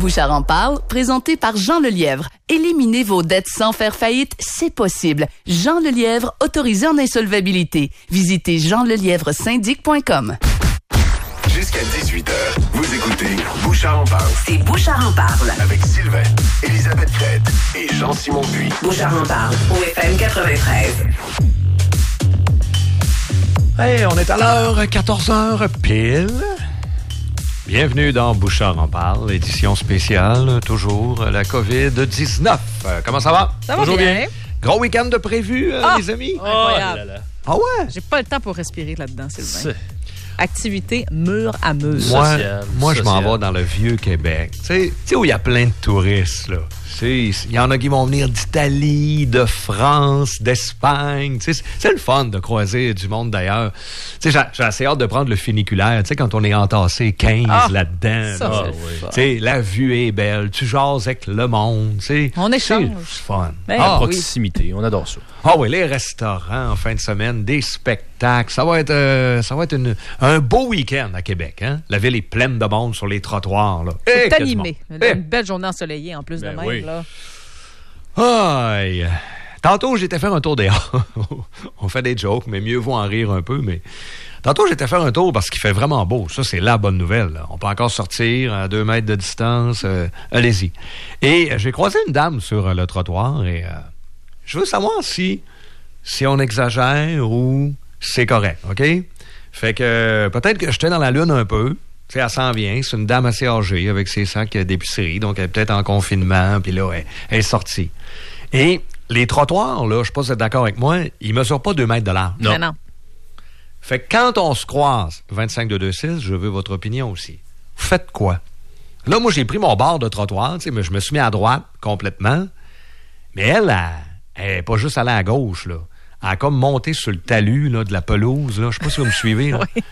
Bouchard en parle, présenté par Jean Lelièvre. Éliminez vos dettes sans faire faillite, c'est possible. Jean Lelièvre, autorisé en insolvabilité. Visitez jeanlelièvresyndic.com. Jusqu'à 18h, vous écoutez Bouchard en parle. C'est Bouchard en parle. Avec Sylvain, Elisabeth Crête et Jean-Simon Puy. Bouchard en parle, au FM 93. Hey, on est à l'heure 14h pile. Bienvenue dans Bouchard en parle, édition spéciale, toujours la COVID-19. Comment ça va? Ça va bien. Gros week-end de prévu, les amis? Incroyable. Ah ouais? J'ai pas le temps pour respirer là-dedans, Sylvain. Activité mur à mur. Moi, je m'en vais dans le Vieux-Québec. Tu sais où il y a plein de touristes, là. Il y en a qui vont venir d'Italie, de France, d'Espagne. C'est le fun de croiser du monde d'ailleurs. J'ai assez hâte de prendre le funiculaire. Quand on est entassé 15 là-dedans. La vue est belle. Tu jases avec le monde. On échange. C'est fun. En proximité. On adore ça. Ah oui, les restaurants en fin de semaine, des spectacles. Ça va être un beau week-end à Québec. Hein? La ville est pleine de monde sur les trottoirs. Là. C'est animé. Une belle journée ensoleillée en plus de même. Oui. Là. Aïe. Tantôt, j'étais faire un tour dehors. On fait des jokes, mais mieux vaut en rire un peu. Mais tantôt, j'étais faire un tour parce qu'il fait vraiment beau. Ça, c'est la bonne nouvelle. Là. On peut encore sortir à 2 mètres de distance. Allez-y. Et j'ai croisé une dame sur le trottoir et je veux savoir si on exagère ou c'est correct, OK? Fait que peut-être que j'étais dans la lune un peu. Tu sais, elle s'en vient. C'est une dame assez âgée avec ses sacs d'épicerie. Donc, elle est peut-être en confinement. Puis là, elle est sortie. Et les trottoirs, là, je sais pas si vous êtes d'accord avec moi, ils mesurent pas 2 mètres de large. Non. Fait que quand on se croise, 25-226, je veux votre opinion aussi. Vous faites quoi? Là, moi, j'ai pris mon bord de trottoir. Tu sais, mais je me suis mis à droite complètement. Mais elle est pas juste allée à gauche, là. Elle a comme monté sur le talus là, de la pelouse. Là. Je sais pas si vous me suivez. Là. Oui.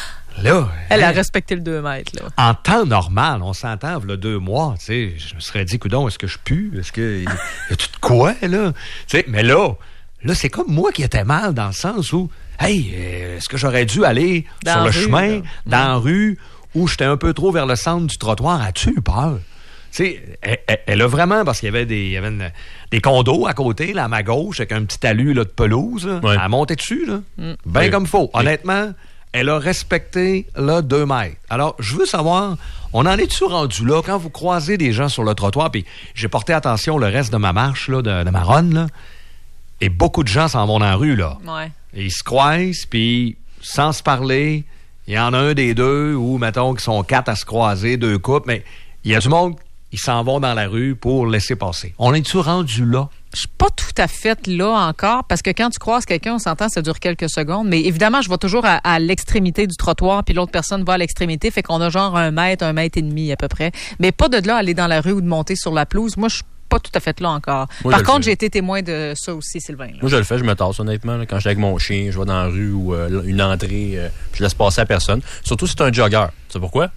Là, elle a respecté le 2 mètres. Là. En temps normal, on s'entend, il y a 2 mois, tu sais, je me serais dit, coudonc, est-ce que je pue? Est-ce que y a-tu de quoi, là? Tu sais, mais là, c'est comme moi qui étais mal dans le sens où, hey, est-ce que j'aurais dû aller sur le chemin, dans la rue, où j'étais un peu trop vers le centre du trottoir? As-tu eu peur? Tu sais, elle a vraiment, parce qu'il y avait des condos à côté, là, à ma gauche, avec un petit talus là, de pelouse, là, elle a monté dessus, là, bien comme il faut. Honnêtement, elle a respecté là 2 mètres. Alors, je veux savoir, on en est-tu rendu là, quand vous croisez des gens sur le trottoir, puis j'ai porté attention le reste de ma marche, là, de ma run, là, et beaucoup de gens s'en vont dans la rue, là. Ouais. Et ils se croisent, puis sans se parler, il y en a un des deux, ou, mettons, qui sont 4 à se croiser, 2 couples, mais il y a du monde, ils s'en vont dans la rue pour laisser passer. On est-tu rendu là? Je suis pas tout à fait là encore, parce que quand tu croises quelqu'un, on s'entend, ça dure quelques secondes. Mais évidemment, je vais toujours à l'extrémité du trottoir, puis l'autre personne va à l'extrémité, fait qu'on a genre 1 mètre, 1 mètre et demi à peu près. Mais pas de là aller dans la rue ou de monter sur la pelouse. Moi, je suis pas tout à fait là encore. Moi, par contre, j'ai été témoin de ça aussi, Sylvain. Là. Moi, je le fais, je me tasse honnêtement. Là, quand je suis avec mon chien, je vais dans la rue ou une entrée, je laisse passer à personne. Surtout si c'est un jogger. Tu sais pourquoi?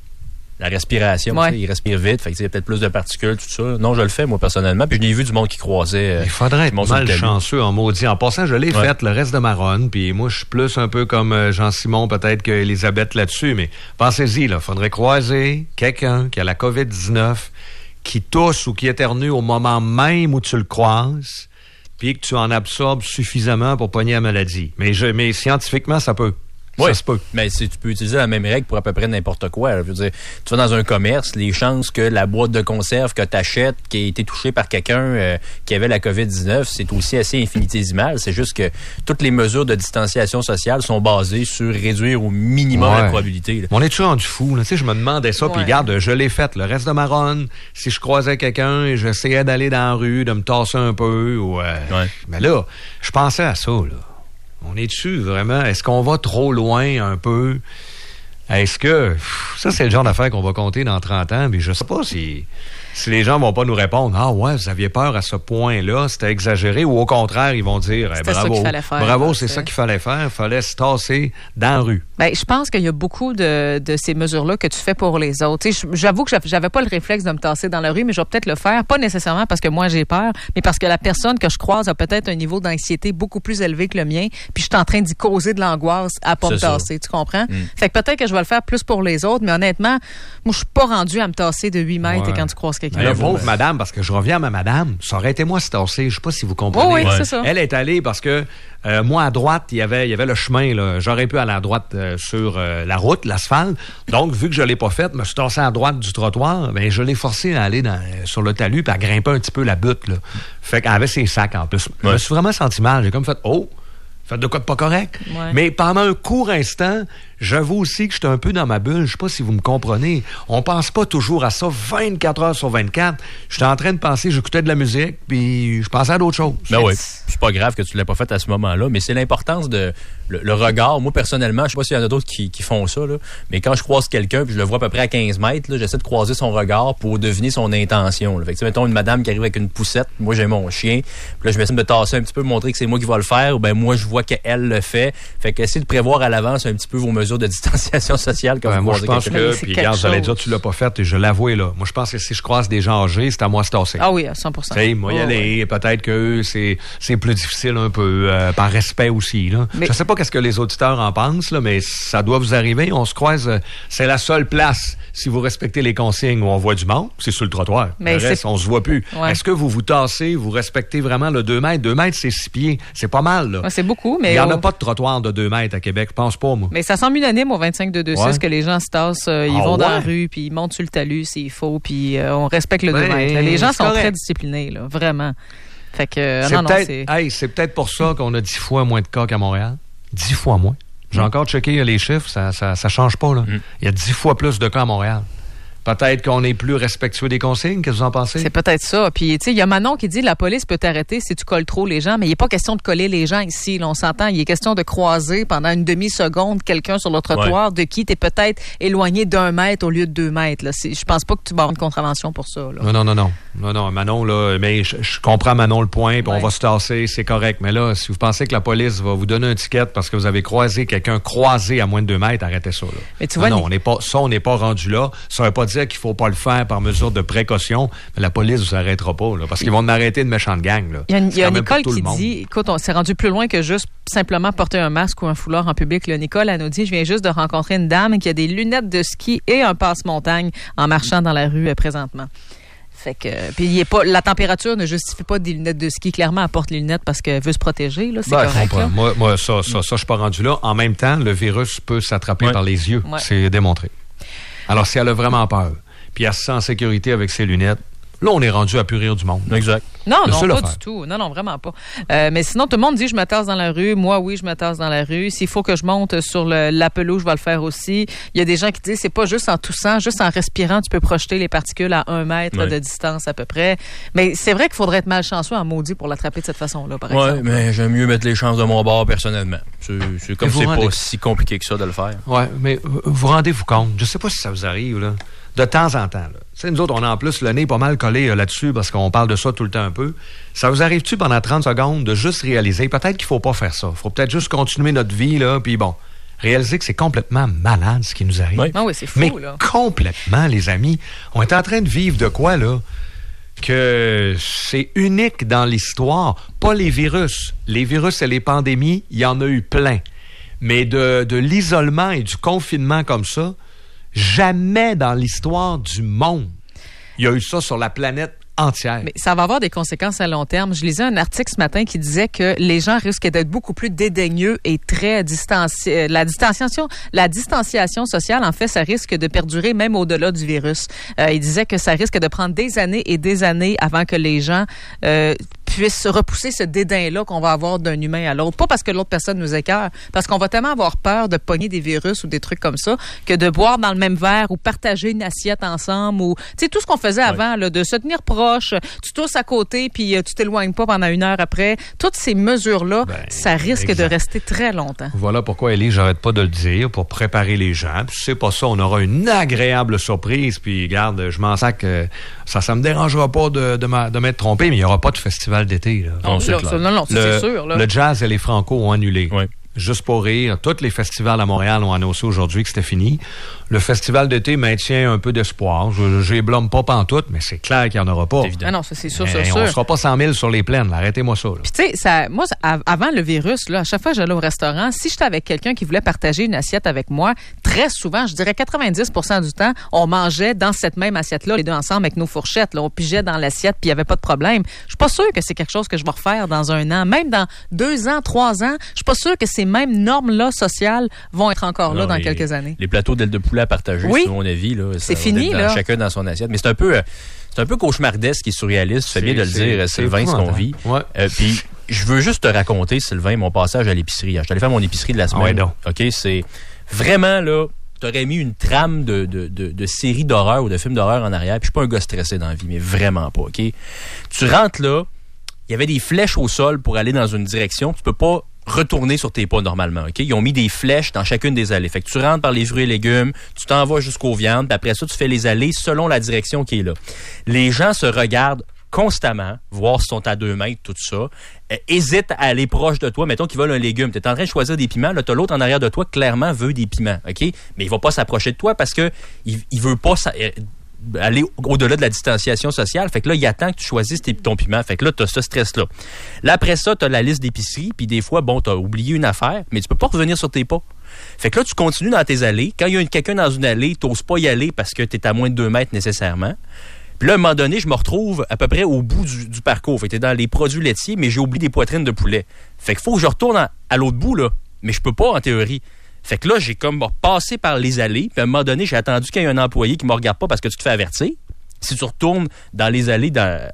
La respiration, ouais. Il respire vite, fait que il y a peut-être plus de particules, tout ça. Non, je le fais, moi, personnellement. Puis je l'ai vu du monde qui croisait. Il faudrait être malchanceux en maudit. En passant, je l'ai faite le reste de ma run, puis moi, je suis plus un peu comme Jean-Simon, peut-être qu'Elisabeth là-dessus, mais pensez-y, là, faudrait croiser quelqu'un qui a la COVID-19, qui tousse ou qui éternue au moment même où tu le croises, puis que tu en absorbes suffisamment pour pogner la maladie. Mais scientifiquement, ça peut. Oui, ça se peut. Mais tu peux utiliser la même règle pour à peu près n'importe quoi. Je veux dire, tu vas dans un commerce, les chances que la boîte de conserve que tu achètes, qui a été touchée par quelqu'un qui avait la COVID-19, c'est aussi assez infinitésimal. C'est juste que toutes les mesures de distanciation sociale sont basées sur réduire au minimum la probabilité. Là. On est toujours rendu fou. Tu sais, je me demandais ça, puis regarde, je l'ai fait. Le reste de ma run, si je croisais quelqu'un et j'essayais d'aller dans la rue, de me tasser un peu, mais là, je pensais à ça, là. On est dessus, vraiment? Est-ce qu'on va trop loin un peu? Est-ce que... Ça, c'est le genre d'affaire qu'on va compter dans 30 ans, puis je sais pas si les gens vont pas nous répondre « Ah ouais, vous aviez peur à ce point-là, c'était exagéré », ou au contraire, ils vont dire « Bravo, ça qu'il fallait faire, bravo, c'est ça qu'il fallait faire, il fallait se tasser dans la rue ». Ben, je pense qu'il y a beaucoup de ces mesures-là que tu fais pour les autres. Tu sais, j'avoue que j'avais pas le réflexe de me tasser dans la rue, mais je vais peut-être le faire, pas nécessairement parce que moi j'ai peur, mais parce que la personne que je croise a peut-être un niveau d'anxiété beaucoup plus élevé que le mien, puis je suis en train d'y causer de l'angoisse à pas me tasser, tu comprends? Fait que peut-être que je je vais le faire plus pour les autres. Mais honnêtement, moi, je suis pas rendu à me tasser de 8 mètres quand tu croises quelqu'un. Mais la pauvre madame, parce que je reviens à ma madame, ça aurait été moi se tasser. Je sais pas si vous comprenez. Oui, c'est ça. Elle est allée parce que moi, à droite, il y avait le chemin. Là. J'aurais pu aller à droite sur la route, l'asphalte. Donc, vu que je l'ai pas fait, je me suis tassé à droite du trottoir. Ben, je l'ai forcé à aller sur le talus puis à grimper un petit peu la butte. Là. Fait qu'elle avait ses sacs en plus. Je me suis vraiment senti mal. J'ai comme fait, faites de quoi de pas correct. Ouais. Mais pendant un court instant, j'avoue aussi que j'étais un peu dans ma bulle. Je sais pas si vous me comprenez. On pense pas toujours à ça 24 heures sur 24. J'étais en train de penser, j'écoutais de la musique, puis je pensais à d'autres choses. Ben oui. C'est pas grave que tu l'aies pas fait à ce moment-là, mais c'est l'importance de le regard. Moi, personnellement, je sais pas s'il y en a d'autres qui font ça, là, mais quand je croise quelqu'un puis je le vois à peu près à 15 mètres, là, j'essaie de croiser son regard pour deviner son intention. Là. Fait que, mettons une madame qui arrive avec une poussette, moi j'ai mon chien, puis là je vais essayer de me tasser un petit peu, montrer que c'est moi qui vais le faire, ou ben moi je vois qu'elle le fait. Fait que essayez de prévoir à l'avance un petit peu vos mesures de distanciation sociale quand vous moi je pense quelqu'un. que, puis regarde, j'allais dire tu l'as pas fait et je l'avoue là. Moi je pense que si je croise des gens âgés, c'est à moi de se tasser. Ah oui, à 100%. T'sais, moi y aller, peut-être que eux, c'est plus difficile un peu, par respect aussi. Là. Mais... Je sais pas qu'est-ce que les auditeurs en pensent, là, mais ça doit vous arriver. On se croise, c'est la seule place, si vous respectez les consignes, où on voit du monde, c'est sur le trottoir. Mais le reste, on se voit plus. Ouais. Est-ce que vous vous tassez, vous respectez vraiment le 2 mètres? 2 mètres, c'est 6 pieds. C'est pas mal. Là. Ouais, c'est beaucoup, mais... Il n'y en a pas de trottoir de 2 mètres à Québec, je pense pas, moi. Mais ça semble unanime au 25-226 que les gens se tassent, ils vont dans la rue, puis ils montent sur le talus s'il faut, puis on respecte le 2 mètres. Là. Les gens sont très disciplinés, là, vraiment. Fait que, c'est peut-être pour ça qu'on a 10 fois moins de cas qu'à Montréal. 10 fois moins. J'ai encore checké les chiffres, ça change pas, là. Il y a 10 fois plus de cas à Montréal. Peut-être qu'on est plus respectueux des consignes. Qu'est-ce que vous en pensez? C'est peut-être ça. Puis, tu sais, il y a Manon qui dit la police peut t'arrêter si tu colles trop les gens, mais il n'est pas question de coller les gens ici. Là, on s'entend. Il est question de croiser pendant une demi-seconde quelqu'un sur le trottoir de qui tu es peut-être éloigné d'1 mètre au lieu de 2 mètres. Là. Je pense pas que tu vas avoir une contravention pour ça. Là. Non, Manon, là, mais je comprends Manon le point, puis on va se tasser, c'est correct. Mais là, si vous pensez que la police va vous donner un ticket parce que vous avez croisé quelqu'un croisé à moins de 2 mètres, arrêtez ça. Là. Mais tu vois, on n'est pas rendu là. Ça veut pas dire qu'il faut pas le faire par mesure de précaution, mais la police vous arrêtera pas, là, parce qu'ils vont en arrêter une méchante gang. Là. Il y a Nicole qui dit, écoute, on s'est rendu plus loin que juste simplement porter un masque ou un foulard en public. Là, Nicole, elle nous dit, je viens juste de rencontrer une dame qui a des lunettes de ski et un passe-montagne en marchant dans la rue présentement. Fait que, puis la température ne justifie pas des lunettes de ski. Clairement, elle porte les lunettes parce qu'elle veut se protéger. Là, c'est correct. Là. Moi, ça, je suis pas rendu là. En même temps, le virus peut s'attraper par les yeux. Ouais. C'est démontré. Alors, si elle a vraiment peur, puis elle se sent en sécurité avec ses lunettes, là, on est rendu à plus rire du monde. Exact. Non, pas du tout. Non, vraiment pas. Mais sinon, tout le monde dit je me tasse dans la rue. Moi, oui, je me tasse dans la rue. S'il faut que je monte sur la pelouse, je vais le faire aussi. Il y a des gens qui disent c'est pas juste en toussant, juste en respirant, tu peux projeter les particules à 1 mètre de distance à peu près. Mais c'est vrai qu'il faudrait être malchanceux en maudit pour l'attraper de cette façon-là, par exemple. Oui, mais j'aime mieux mettre les chances de mon bord personnellement. C'est comme c'est pas si compliqué que ça de le faire. Oui, mais vous rendez-vous compte, je sais pas si ça vous arrive, là. De temps en temps, là. Tu sais, nous autres, on a en plus le nez pas mal collé là-dessus parce qu'on parle de ça tout le temps un peu. Ça vous arrive-tu pendant 30 secondes de juste réaliser, peut-être qu'il faut pas faire ça. Il faut peut-être juste continuer notre vie, là, puis bon, réaliser que c'est complètement malade ce qui nous arrive. Oui, c'est fou, mais là. Complètement, les amis. On est en train de vivre de quoi, là? Que c'est unique dans l'histoire. Pas les virus. Les virus et les pandémies, il y en a eu plein. Mais de l'isolement et du confinement comme ça, jamais dans l'histoire du monde, il y a eu ça sur la planète entière. Mais ça va avoir des conséquences à long terme. Je lisais un article ce matin qui disait que les gens risquent d'être beaucoup plus dédaigneux et très distanciés. La distanciation sociale, en fait, ça risque de perdurer même au-delà du virus. Il disait que ça risque de prendre des années et des années avant que les gens puissent repousser ce dédain-là qu'on va avoir d'un humain à l'autre. Pas parce que l'autre personne nous écœure, parce qu'on va tellement avoir peur de pogner des virus ou des trucs comme ça que de boire dans le même verre ou partager une assiette ensemble ou, tu sais, tout ce qu'on faisait avant, là, de se tenir proche, tu tousses à côté puis tu t'éloignes pas pendant 1 heure après. Toutes ces mesures-là, ça risque de rester très longtemps. Voilà pourquoi, Élie, j'arrête pas de le dire pour préparer les gens. Puis c'est pas ça, on aura une agréable surprise. Puis, regarde, je m'en sac que ça me dérangera pas de m'être trompé, mais il y aura pas de festival d'été. Là. Non, c'est sûr. Là. Le jazz et les Franco ont annulé. Oui. Juste pour rire, tous les festivals à Montréal ont annoncé aujourd'hui que c'était fini. Le festival d'été maintient un peu d'espoir. Je les blâme pas pantoute, mais c'est clair qu'il n'y en aura pas. Ah non, ça, c'est sûr, c'est sûr. On ne sera pas 100 000 sur les plaines. Là. Arrêtez-moi ça. Là. Puis tu sais, moi, avant le virus, là, à chaque fois que j'allais au restaurant, si j'étais avec quelqu'un qui voulait partager une assiette avec moi, très souvent, je dirais 90% du temps, on mangeait dans cette même assiette-là, les deux ensemble avec nos fourchettes. Là, on pigeait dans l'assiette, puis il n'y avait pas de problème. Je suis pas sûre que c'est quelque chose que je vais refaire dans un an. Même dans 2 ans, 3 ans, je suis pas sûre que ces mêmes normes-là sociales vont être encore là dans quelques années. Les plateaux d'ailes de poulet à partager, oui. c'est mon avis. Là, c'est fini, là. Chacun dans son assiette. Mais c'est un peu cauchemardesque et surréaliste. Tu fais bien de le dire, Sylvain, ce qu'on vit. Ouais. Puis, je veux juste te raconter, Sylvain, mon passage à l'épicerie. Je suis allé faire mon épicerie de la semaine. OK, c'est vraiment, là, t'aurais mis une trame de série d'horreur ou de film d'horreur en arrière. Puis, je suis pas un gars stressé dans la vie, mais vraiment pas, OK? Tu rentres là, il y avait des flèches au sol pour aller dans une direction. Tu peux pas retourner sur tes pas normalement, OK? Ils ont mis des flèches dans chacune des allées. Fait que tu rentres par les fruits et légumes, tu t'en vas jusqu'aux viandes, puis après ça, tu fais les allées selon la direction qui est là. Les gens se regardent constamment, voir s'ils sont à 2 mètres, tout ça, hésitent à aller proche de toi. Mettons qu'ils veulent un légume. Tu es en train de choisir des piments. Là, tu as l'autre en arrière de toi, clairement, veut des piments, OK? Mais il va pas s'approcher de toi parce que il veut pas aller au-delà de la distanciation sociale. Fait que là, il attend que tu choisisses ton piment. Fait que là, t'as ce stress-là. Là, après ça, t'as la liste d'épicerie, puis des fois, bon, t'as oublié une affaire, mais tu peux pas revenir sur tes pas. Fait que là, tu continues dans tes allées. Quand il y a quelqu'un dans une allée, t'oses pas y aller parce que t'es à moins de 2 mètres nécessairement. Puis là, à un moment donné, je me retrouve à peu près au bout du parcours. Fait que t'es dans les produits laitiers, mais j'ai oublié des poitrines de poulet. Fait qu'il faut que je retourne à l'autre bout, là. Mais je peux pas, en théorie. Fait que là, j'ai comme passé par les allées, puis à un moment donné, j'ai attendu qu'il y ait un employé qui me regarde pas parce que tu te fais avertir. Si tu retournes dans les allées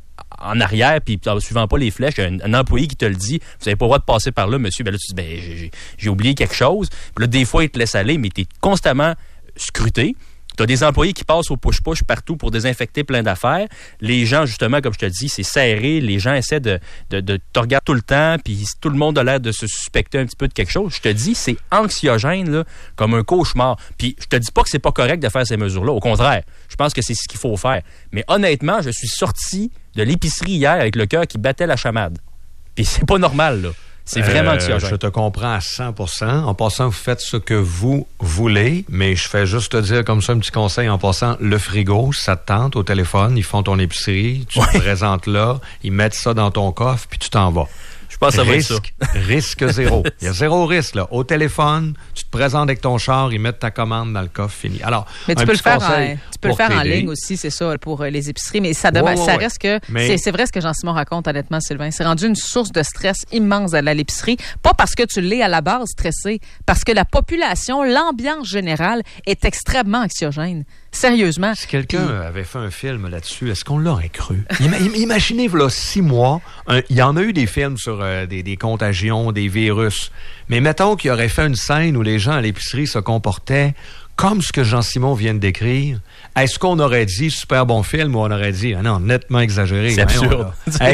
en arrière, puis en suivant pas les flèches, il y a un employé qui te le dit, vous avez pas le droit de passer par là, monsieur. Ben là, tu dis, j'ai oublié quelque chose. Puis là, des fois, ils te laissent aller, mais tu es constamment scruté. Tu as des employés qui passent au push-push partout pour désinfecter plein d'affaires. Les gens, justement, comme je te dis, c'est serré. Les gens essaient de te regarder tout le temps, puis tout le monde a l'air de se suspecter un petit peu de quelque chose. Je te dis, c'est anxiogène, là, comme un cauchemar. Puis je te dis pas que c'est pas correct de faire ces mesures-là. Au contraire, je pense que c'est ce qu'il faut faire. Mais honnêtement, je suis sorti de l'épicerie hier avec le cœur qui battait la chamade. Puis c'est pas normal, là. C'est vraiment anxiogène. Je te comprends à 100%. En passant, vous faites ce que vous voulez, mais je fais juste te dire comme ça un petit conseil en passant, le frigo, ça te tente au téléphone, ils font ton épicerie, tu te présentes là, ils mettent ça dans ton coffre, puis tu t'en vas. Je pense que ça va être ça. Risque zéro. Il y a zéro risque, là. Au téléphone, tu te présentes avec ton char, ils mettent ta commande dans le coffre, fini. Alors, mais tu peux le faire en ligne aussi, c'est ça, pour les épiceries. Mais ça reste que... C'est vrai ce que Jean-Simon raconte, honnêtement, Sylvain. C'est rendu une source de stress immense d'aller à l'épicerie. Pas parce que tu l'es à la base stressé, parce que la population, l'ambiance générale est extrêmement anxiogène. Sérieusement. Si quelqu'un avait fait un film là-dessus, est-ce qu'on l'aurait cru? Imaginez, là, 6 mois, il y en a eu des films sur des contagions, des virus. Mais mettons qu'il aurait fait une scène où les gens à l'épicerie se comportaient comme ce que Jean-Simon vient de décrire. Est-ce qu'on aurait dit super bon film ou on aurait dit non, nettement exagéré? C'est absurde.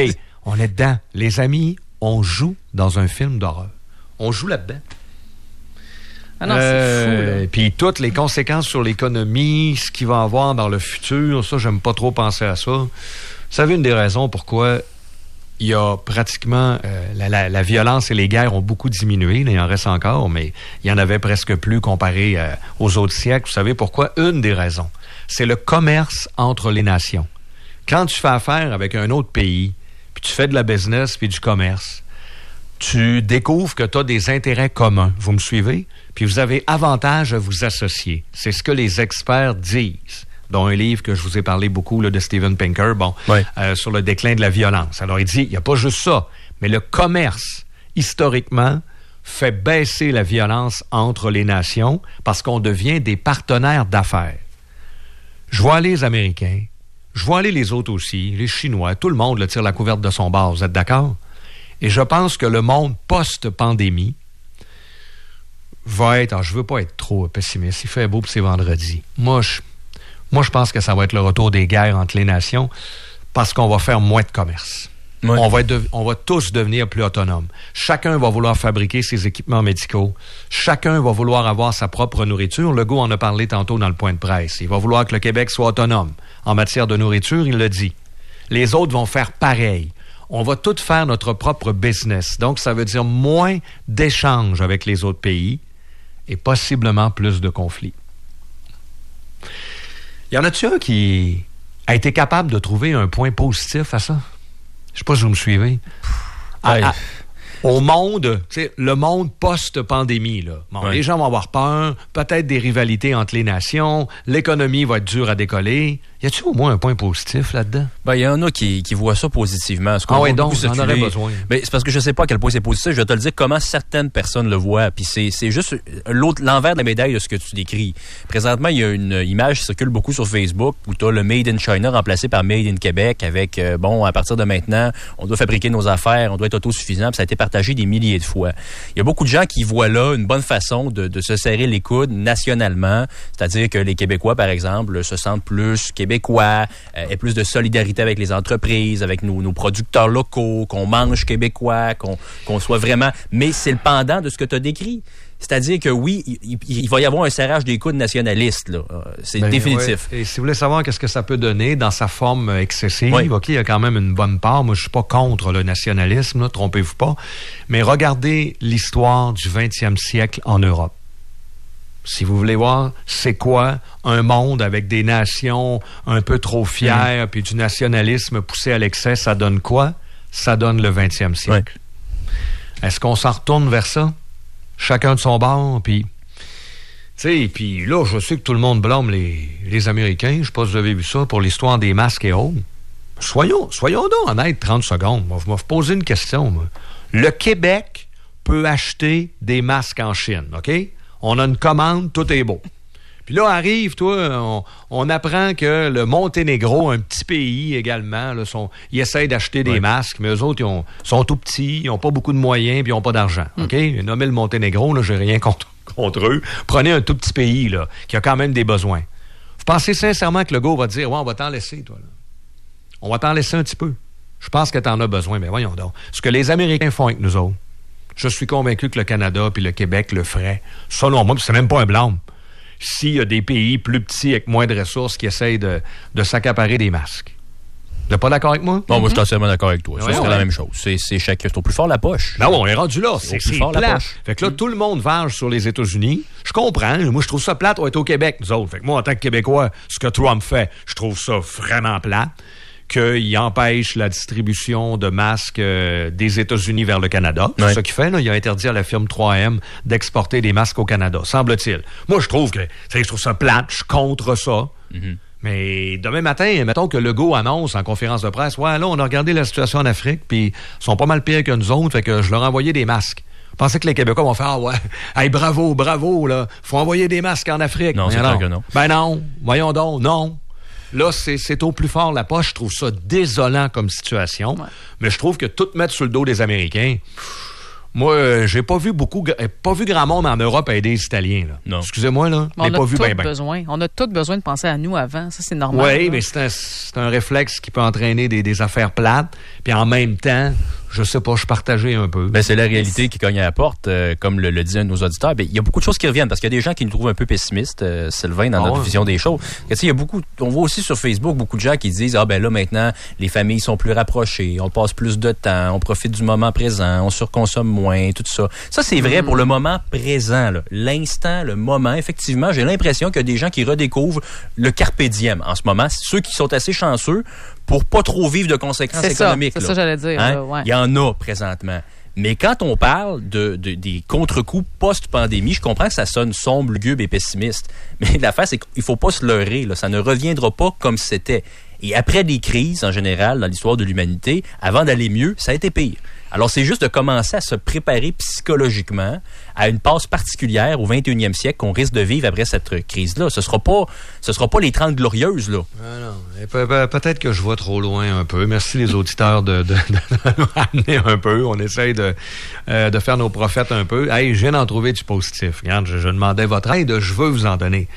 On est dedans. Les amis, on joue dans un film d'horreur. On joue là-dedans. Ah non, c'est fou, là. Puis toutes les conséquences sur l'économie, ce qu'il va avoir dans le futur, ça, j'aime pas trop penser à ça. Vous savez, une des raisons pourquoi il y a pratiquement... la violence et les guerres ont beaucoup diminué, il en reste encore, mais il y en avait presque plus comparé aux autres siècles. Vous savez pourquoi? Une des raisons, c'est le commerce entre les nations. Quand tu fais affaire avec un autre pays, puis tu fais de la business puis du commerce, tu découvres que tu as des intérêts communs. Vous me suivez? Puis vous avez avantage à vous associer. C'est ce que les experts disent. Dont un livre que je vous ai parlé beaucoup là, de Steven Pinker, sur le déclin de la violence. Alors, il dit, il n'y a pas juste ça, mais le commerce, historiquement, fait baisser la violence entre les nations parce qu'on devient des partenaires d'affaires. Je vois aller les Américains, je vois aller les autres aussi, les Chinois, tout le monde le tire la couverte de son bord. Vous êtes d'accord? Et je pense que le monde post-pandémie va être... je veux pas être trop pessimiste. Il fait beau puis c'est vendredi. Moi, je pense que ça va être le retour des guerres entre les nations parce qu'on va faire moins de commerce. Oui. On va tous devenir plus autonomes. Chacun va vouloir fabriquer ses équipements médicaux. Chacun va vouloir avoir sa propre nourriture. Legault en a parlé tantôt dans le point de presse. Il va vouloir que le Québec soit autonome. En matière de nourriture, il le dit. Les autres vont faire pareil. on va tout faire notre propre business. Donc, ça veut dire moins d'échanges avec les autres pays et possiblement plus de conflits. Y en a-tu un qui a été capable de trouver un point positif à ça? Je sais pas si vous me suivez. Au monde, tu sais, le monde post-pandémie, là. Bon, les gens vont avoir peur, peut-être des rivalités entre les nations, l'économie va être dure à décoller. Y a-t-il au moins un point positif là-dedans? Ben, il y en a qui voient ça positivement. Donc, on en aurait besoin. Ben, c'est parce que je sais pas à quel point c'est positif. Je vais te le dire comment certaines personnes le voient. Puis c'est juste l'envers de la médaille de ce que tu décris. Présentement, il y a une image qui circule beaucoup sur Facebook où tu as le Made in China remplacé par Made in Québec avec, à partir de maintenant, on doit fabriquer nos affaires, on doit être autosuffisant. Puis ça a été partagé des milliers de fois. Il y a beaucoup de gens qui voient là une bonne façon de se serrer les coudes nationalement. C'est-à-dire que les Québécois, par exemple, se sentent plus québécois, et plus de solidarité avec les entreprises, avec nos producteurs locaux, qu'on mange québécois, qu'on soit vraiment... Mais c'est le pendant de ce que tu as décrit. C'est-à-dire que oui, il va y avoir un serrage des coudes nationalistes, là. C'est définitif. Ouais. Et si vous voulez savoir qu'est-ce que ça peut donner dans sa forme excessive, OK, il y a quand même une bonne part. Moi, je suis pas contre le nationalisme, là, trompez-vous pas. Mais regardez l'histoire du 20e siècle en Europe. Si vous voulez voir, c'est quoi un monde avec des nations un peu trop fières, puis du nationalisme poussé à l'excès, ça donne quoi? Ça donne le 20e siècle. Ouais. Est-ce qu'on s'en retourne vers ça? Chacun de son bord, puis... Tu sais, puis là, je sais que tout le monde blâme les Américains, je sais pas si vous avez vu ça, pour l'histoire des masques et autres. Soyons donc honnêtes 30 secondes. Moi, je vais vous poser une question, moi. Le Québec peut acheter des masques en Chine, OK? On a une commande, tout est beau. Puis là, arrive, toi, on apprend que le Monténégro, un petit pays également, là, ils essayent d'acheter des masques, mais eux autres, ils sont tout petits, ils n'ont pas beaucoup de moyens, puis ils n'ont pas d'argent. OK? Nommez le Monténégro, là, j'ai rien contre eux. Prenez un tout petit pays, là, qui a quand même des besoins. Vous pensez sincèrement que le gars va dire, ouais, on va t'en laisser, toi, là. On va t'en laisser un petit peu. Je pense que t'en as besoin, mais voyons donc. Ce que les Américains font avec nous autres, je suis convaincu que le Canada puis le Québec le feraient. Selon moi, c'est même pas un blâme. S'il y a des pays plus petits avec moins de ressources qui essayent de s'accaparer des masques. Vous n'êtes pas d'accord avec moi? Non, moi, je suis entièrement d'accord avec toi. Ça serait la même chose. C'est chacun. C'est au plus fort la poche. Ben oui, on est rendu là. C'est plus fort la poche. Fait que là, tout le monde verge sur les États-Unis. Je comprends. Moi, je trouve ça plate. On va être au Québec, nous autres. Fait que moi, en tant que Québécois, ce que Trump fait, je trouve ça vraiment plate. Qu'il empêche la distribution de masques des États-Unis vers le Canada. C'est ça qu'il fait, là. Il a interdit à la firme 3M d'exporter des masques au Canada, semble-t-il. Moi, je trouve ça plate, je suis contre ça. Mais demain matin, mettons que Legault annonce en conférence de presse, ouais, là, on a regardé la situation en Afrique, puis ils sont pas mal pires que nous autres, fait que je leur ai envoyé des masques. Vous pensez que les Québécois vont faire, hey, bravo, là, faut envoyer des masques en Afrique. Non, c'est clair que non. Ben non, voyons donc, non. Là, c'est au plus fort la poche. Je trouve ça désolant comme situation. Ouais. Mais je trouve que tout mettre sur le dos des Américains... Moi, j'ai pas vu grand monde en Europe aider les Italiens. Là. Non. Excusez-moi, là. On a tous besoin de penser à nous avant. Ça, c'est normal. Oui, mais c'est un réflexe qui peut entraîner des affaires plates. Puis en même temps, je sais pas, je partageais un peu. Ben, c'est la réalité qui cogne à la porte, comme le dit un de nos auditeurs. Ben, il y a beaucoup de choses qui reviennent parce qu'il y a des gens qui nous trouvent un peu pessimistes, Sylvain, dans notre vision des choses. Il y a on voit aussi sur Facebook beaucoup de gens qui disent, ben là, maintenant, les familles sont plus rapprochées, on passe plus de temps, on profite du moment présent, on surconsomme moins, tout ça. Ça, c'est vrai pour le moment présent, là. L'instant, le moment. Effectivement, j'ai l'impression qu'il y a des gens qui redécouvrent le carpe diem en ce moment. Ceux qui sont assez chanceux pour pas trop vivre de conséquences économiques. C'est ça, j'allais dire. Hein? Ouais. Il y en a présentement. Mais quand on parle des contre-coups post-pandémie, je comprends que ça sonne sombre, lugubre et pessimiste. Mais l'affaire, c'est qu'il faut pas se leurrer. Là. Ça ne reviendra pas comme c'était. Et après des crises, en général, dans l'histoire de l'humanité, avant d'aller mieux, ça a été pire. Alors, c'est juste de commencer à se préparer psychologiquement à une passe particulière au 21e siècle qu'on risque de vivre après cette crise-là. Ce sera pas les 30 glorieuses, là. Non. Peut-être que je vois trop loin un peu. Merci les auditeurs de nous ramener un peu. On essaye de faire nos prophètes un peu. Hey, je viens d'en trouver du positif. Regarde, je demandais votre aide, je veux vous en donner.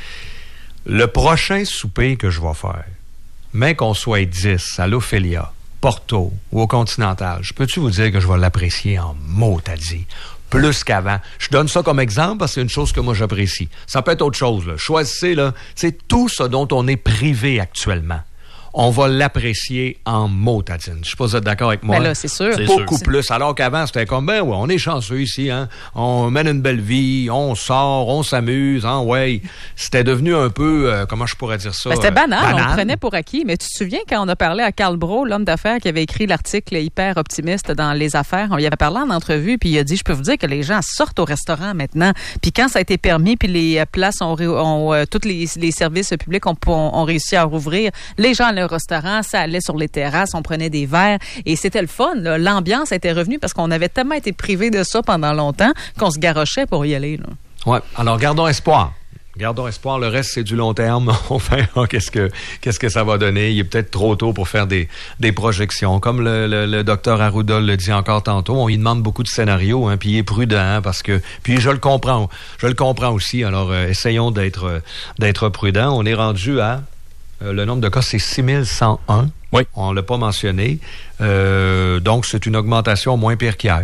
Le prochain souper que je vais faire, mais qu'on soit 10 à l'Ophélia, Porto ou au Continental, je peux-tu vous dire que je vais l'apprécier en mot à dit, plus qu'avant. Je donne ça comme exemple parce que c'est une chose que moi j'apprécie. Ça peut être autre chose, là. Choisissez, là, c'est tout ce dont on est privé actuellement. on va l'apprécier en mot, Tatine. Je sais pas si vous êtes d'accord avec moi. Ben là, c'est sûr. Beaucoup plus. Alors qu'avant, c'était comme, ben ouais, on est chanceux ici, hein. On mène une belle vie, on sort, on s'amuse, hein, ouais. C'était devenu un peu, comment je pourrais dire ça? Ben, c'était banal, on le prenait pour acquis. Mais tu te souviens quand on a parlé à Carl Brault, l'homme d'affaires qui avait écrit l'article hyper optimiste dans Les Affaires, on y avait parlé en entrevue, puis il a dit, je peux vous dire que les gens sortent au restaurant maintenant. Puis quand ça a été permis, puis les places tous les services publics ont réussi à rouvrir, les gens allaient au restaurant, ça allait sur les terrasses, on prenait des verres et c'était le fun. Là. L'ambiance était revenue parce qu'on avait tellement été privés de ça pendant longtemps qu'on se garochait pour y aller. Oui, alors gardons espoir. Gardons espoir, le reste c'est du long terme. On verra qu'est-ce que ça va donner. Il est peut-être trop tôt pour faire des projections. Comme le docteur Arruda le dit encore tantôt, on lui demande beaucoup de scénarios, hein, puis il est prudent, hein, parce que puis je le comprends aussi. Alors essayons d'être prudents. On est rendu à le nombre de cas, c'est 6101. Oui. On l'a pas mentionné. Donc, c'est une augmentation moins pire qu'hier.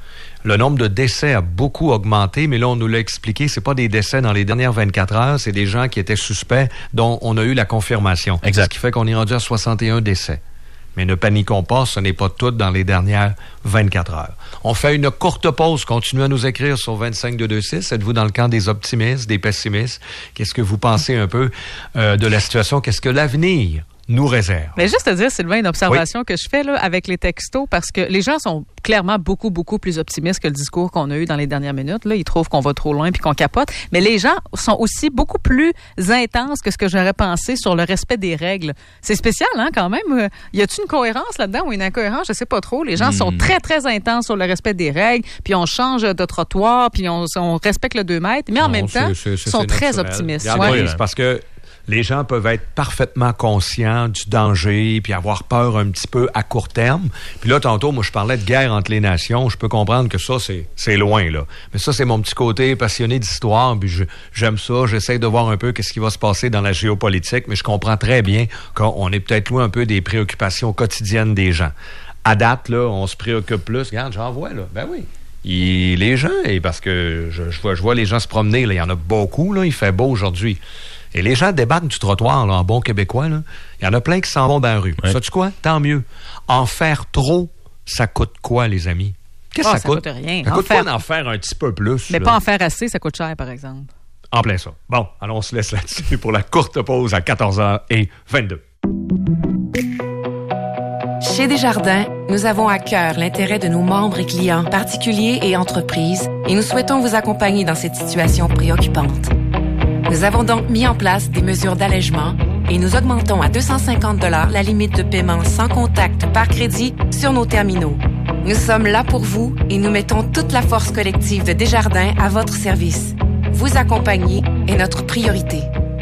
Le nombre de décès a beaucoup augmenté, mais là, on nous l'a expliqué, c'est pas des décès dans les dernières 24 heures, c'est des gens qui étaient suspects dont on a eu la confirmation. Exact. Ce qui fait qu'on est rendu à 61 décès. Mais ne paniquons pas, ce n'est pas tout dans les dernières 24 heures. On fait une courte pause. Continuez à nous écrire sur 25226. Êtes-vous dans le camp des optimistes, des pessimistes? Qu'est-ce que vous pensez un peu de la situation? Qu'est-ce que l'avenir nous réserve? Mais juste te dire, Sylvain, une observation que je fais là avec les textos, parce que les gens sont clairement beaucoup, beaucoup plus optimistes que le discours qu'on a eu dans les dernières minutes. Là, ils trouvent qu'on va trop loin puis qu'on capote. Mais les gens sont aussi beaucoup plus intenses que ce que j'aurais pensé sur le respect des règles. C'est spécial, hein, quand même. Y a-t-il une cohérence là-dedans ou une incohérence? Je sais pas trop. Les gens sont très, très intenses sur le respect des règles, puis on change de trottoir, puis on respecte le 2 mètres, mais en même temps, ils sont très optimistes. Ouais. C'est parce que les gens peuvent être parfaitement conscients du danger puis avoir peur un petit peu à court terme. Puis là, tantôt, moi, je parlais de guerre entre les nations. Je peux comprendre que ça, c'est loin, là. Mais ça, c'est mon petit côté passionné d'histoire. Puis j'aime ça. J'essaie de voir un peu qu'est-ce qui va se passer dans la géopolitique. Mais je comprends très bien qu'on est peut-être loin un peu des préoccupations quotidiennes des gens. À date, là, on se préoccupe plus. Regarde, j'en vois, là. Ben oui. Les gens, et parce que je vois les gens se promener, là. Il y en a beaucoup, là. Il fait beau aujourd'hui. Et les gens débarquent du trottoir, là, en bon québécois, là. Il y en a plein qui s'en vont dans la rue. Ouais. Sais-tu quoi? Tant mieux. En faire trop, ça coûte quoi, les amis? Qu'est-ce que ça coûte? Ça coûte rien. Ça coûte pas d'en faire un petit peu plus. Mais là. pas en faire assez, ça coûte cher, par exemple. En plein ça. Bon, alors on se laisse là-dessus pour la courte pause à 14h22. Chez Desjardins, nous avons à cœur l'intérêt de nos membres et clients, particuliers et entreprises, et nous souhaitons vous accompagner dans cette situation préoccupante. Nous avons donc mis en place des mesures d'allègement et nous augmentons à 250 $ la limite de paiement sans contact par crédit sur nos terminaux. Nous sommes là pour vous et nous mettons toute la force collective de Desjardins à votre service. Vous accompagner est notre priorité.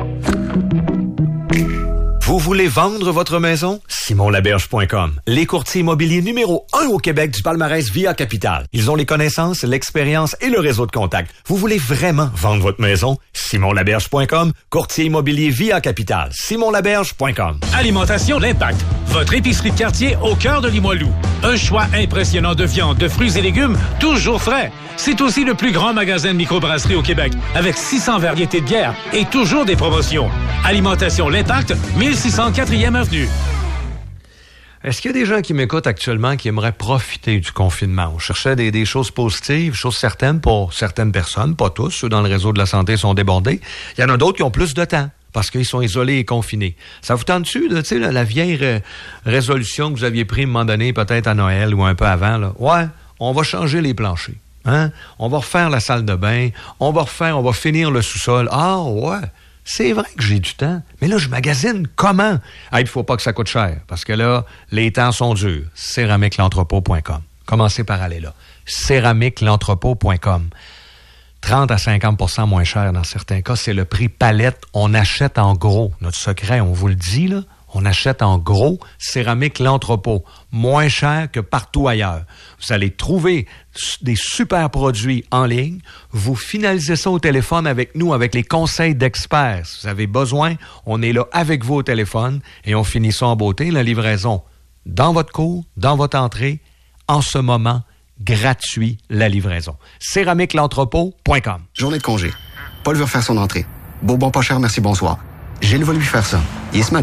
Vous voulez vendre votre maison? SimonLaberge.com. Les courtiers immobiliers numéro 1 au Québec du palmarès Via Capital. Ils ont les connaissances, l'expérience et le réseau de contacts. Vous voulez vraiment vendre votre maison? SimonLaberge.com. Courtier immobilier Via Capital. SimonLaberge.com. Alimentation L'Impact. Votre épicerie de quartier au cœur de Limoilou. Un choix impressionnant de viande, de fruits et légumes, toujours frais. C'est aussi le plus grand magasin de microbrasserie au Québec, avec 600 variétés de bières et toujours des promotions. Alimentation L'Impact, 1604e Avenue. Est-ce qu'il y a des gens qui m'écoutent actuellement qui aimeraient profiter du confinement? On cherchait des choses positives, choses certaines pour certaines personnes, pas tous. Ceux dans le réseau de la santé sont débordés. Il y en a d'autres qui ont plus de temps parce qu'ils sont isolés et confinés. Ça vous tente-tu, tu sais, la vieille résolution que vous aviez prise à un moment donné, peut-être à Noël ou un peu avant, là? Ouais, on va changer les planchers. Hein? On va refaire la salle de bain. On va finir le sous-sol. Ah, ouais. C'est vrai que j'ai du temps, mais là, je magasine comment? Ah, il ne faut pas que ça coûte cher, parce que là, les temps sont durs. Céramiquelentrepôt.com. Commencez par aller là. Céramiquelentrepôt.com. 30 à 50 % moins cher dans certains cas. C'est le prix palette. On achète en gros. Notre secret, on vous le dit, là. On achète en gros Céramique L'Entrepôt, moins cher que partout ailleurs. Vous allez trouver des super produits en ligne. Vous finalisez ça au téléphone avec nous, avec les conseils d'experts. Si vous avez besoin, on est là avec vous au téléphone et on finit ça en beauté. La livraison dans votre cour, dans votre entrée, en ce moment, gratuit la livraison. Céramiquelentrepôt.com. Journée de congé. Paul veut refaire son entrée. Bourbon pas cher, merci, bonsoir. Gilles va lui faire ça. Il est smart, Gilles.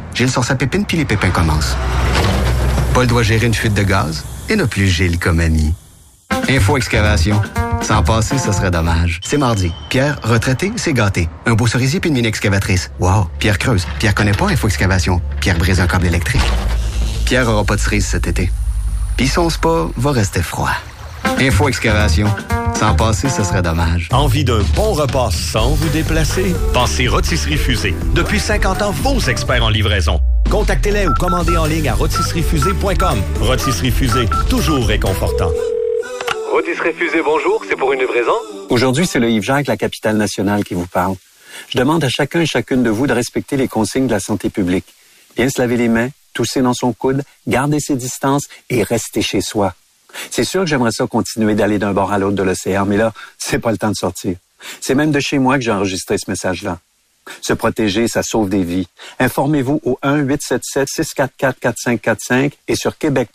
Gilles sort sa pépine puis les pépins commencent. Paul doit gérer une fuite de gaz et n'a plus Gilles comme ami. Info Excavation. Sans passer, ce serait dommage. C'est mardi. Pierre, retraité, c'est gâté. Un beau cerisier puis une mini excavatrice. Wow. Pierre creuse. Pierre connaît pas Info Excavation. Pierre brise un câble électrique. Pierre aura pas de cerise cet été. Puis son spa va rester froid. Info Excavation. Sans passer, ce serait dommage. Envie d'un bon repas sans vous déplacer? Pensez Rôtisserie Fusée. Depuis 50 ans, vos experts en livraison. Contactez-les ou commandez en ligne à rôtisseriefusée.com. Rôtisserie Fusée, toujours réconfortant. Rôtisserie Fusée, bonjour, c'est pour une livraison? Aujourd'hui, c'est le Yves-Jacques, la capitale nationale, qui vous parle. Je demande à chacun et chacune de vous de respecter les consignes de la santé publique. Bien se laver les mains, tousser dans son coude, garder ses distances et rester chez soi. C'est sûr que j'aimerais ça continuer d'aller d'un bord à l'autre de l'océan, mais là, c'est pas le temps de sortir. C'est même de chez moi que j'ai enregistré ce message-là. Se protéger, ça sauve des vies. Informez-vous au 1-877-644-4545 et sur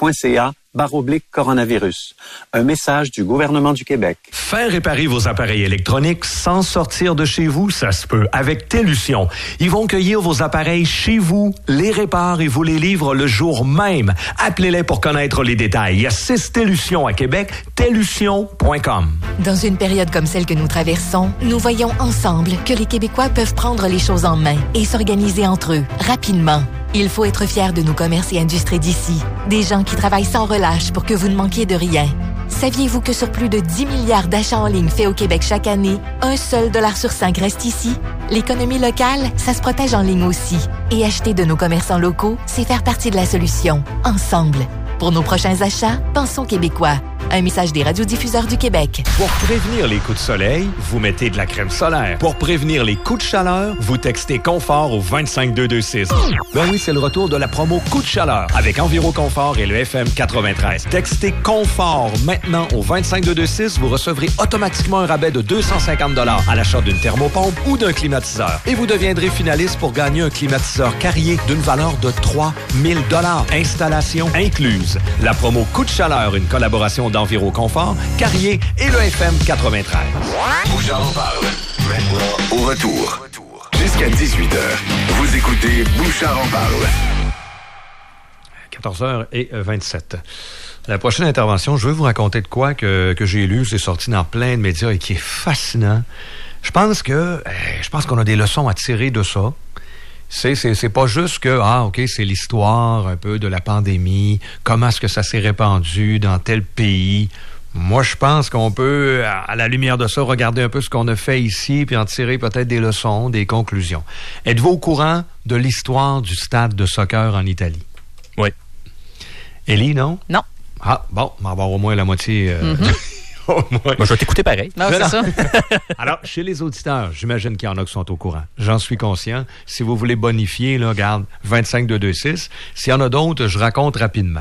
québec.ca/coronavirus. Un message du gouvernement du Québec. Faire réparer vos appareils électroniques sans sortir de chez vous, ça se peut. Avec Tellution, ils vont cueillir vos appareils chez vous, les réparent et vous les livrent le jour même. Appelez-les pour connaître les détails. Il y a 6 Tellution à Québec. Tellution.com. Dans une période comme celle que nous traversons, nous voyons ensemble que les Québécois peuvent prendre les choses en main et s'organiser entre eux, rapidement. Il faut être fier de nos commerces et industries d'ici. Des gens qui travaillent sans relâche pour que vous ne manquiez de rien. Saviez-vous que sur plus de 10 milliards d'achats en ligne faits au Québec chaque année, un seul dollar sur 5 reste ici? L'économie locale, ça se protège en ligne aussi. Et acheter de nos commerçants locaux, c'est faire partie de la solution. Ensemble. Pour nos prochains achats, pensons québécois. Un message des radiodiffuseurs du Québec. Pour prévenir les coups de soleil, vous mettez de la crème solaire. Pour prévenir les coups de chaleur, vous textez confort au 25226. Ben oui, c'est le retour de la promo coup de chaleur avec Enviro Confort et le FM 93. Textez confort maintenant au 25226. Vous recevrez automatiquement un rabais de 250 $ à l'achat d'une thermopompe ou d'un climatiseur. Et vous deviendrez finaliste pour gagner un climatiseur Carrier d'une valeur de 3000 $. Installation incluse. La promo coup de chaleur, une collaboration d'Enviro Confort, Carrier et le FM 93. Bouchard en parle. Maintenant, au retour. Jusqu'à 18h, vous écoutez Bouchard en parle. 14h27. La prochaine intervention, je veux vous raconter de quoi que j'ai lu, c'est sorti dans plein de médias et qui est fascinant. Je pense qu'on a des leçons à tirer de ça. C'est pas juste que, c'est l'histoire un peu de la pandémie, comment est-ce que ça s'est répandu dans tel pays. Moi, je pense qu'on peut, à la lumière de ça, regarder un peu ce qu'on a fait ici, puis en tirer peut-être des leçons, des conclusions. Êtes-vous au courant de l'histoire du stade de soccer en Italie? Oui. Élie, non? Non. Ah, bon, on va avoir au moins la moitié... Moi, je vais t'écouter pareil. Non, c'est ça. Alors, chez les auditeurs, j'imagine qu'il y en a qui sont au courant. J'en suis conscient. Si vous voulez bonifier, là, regarde, 25226. S'il y en a d'autres, je raconte rapidement.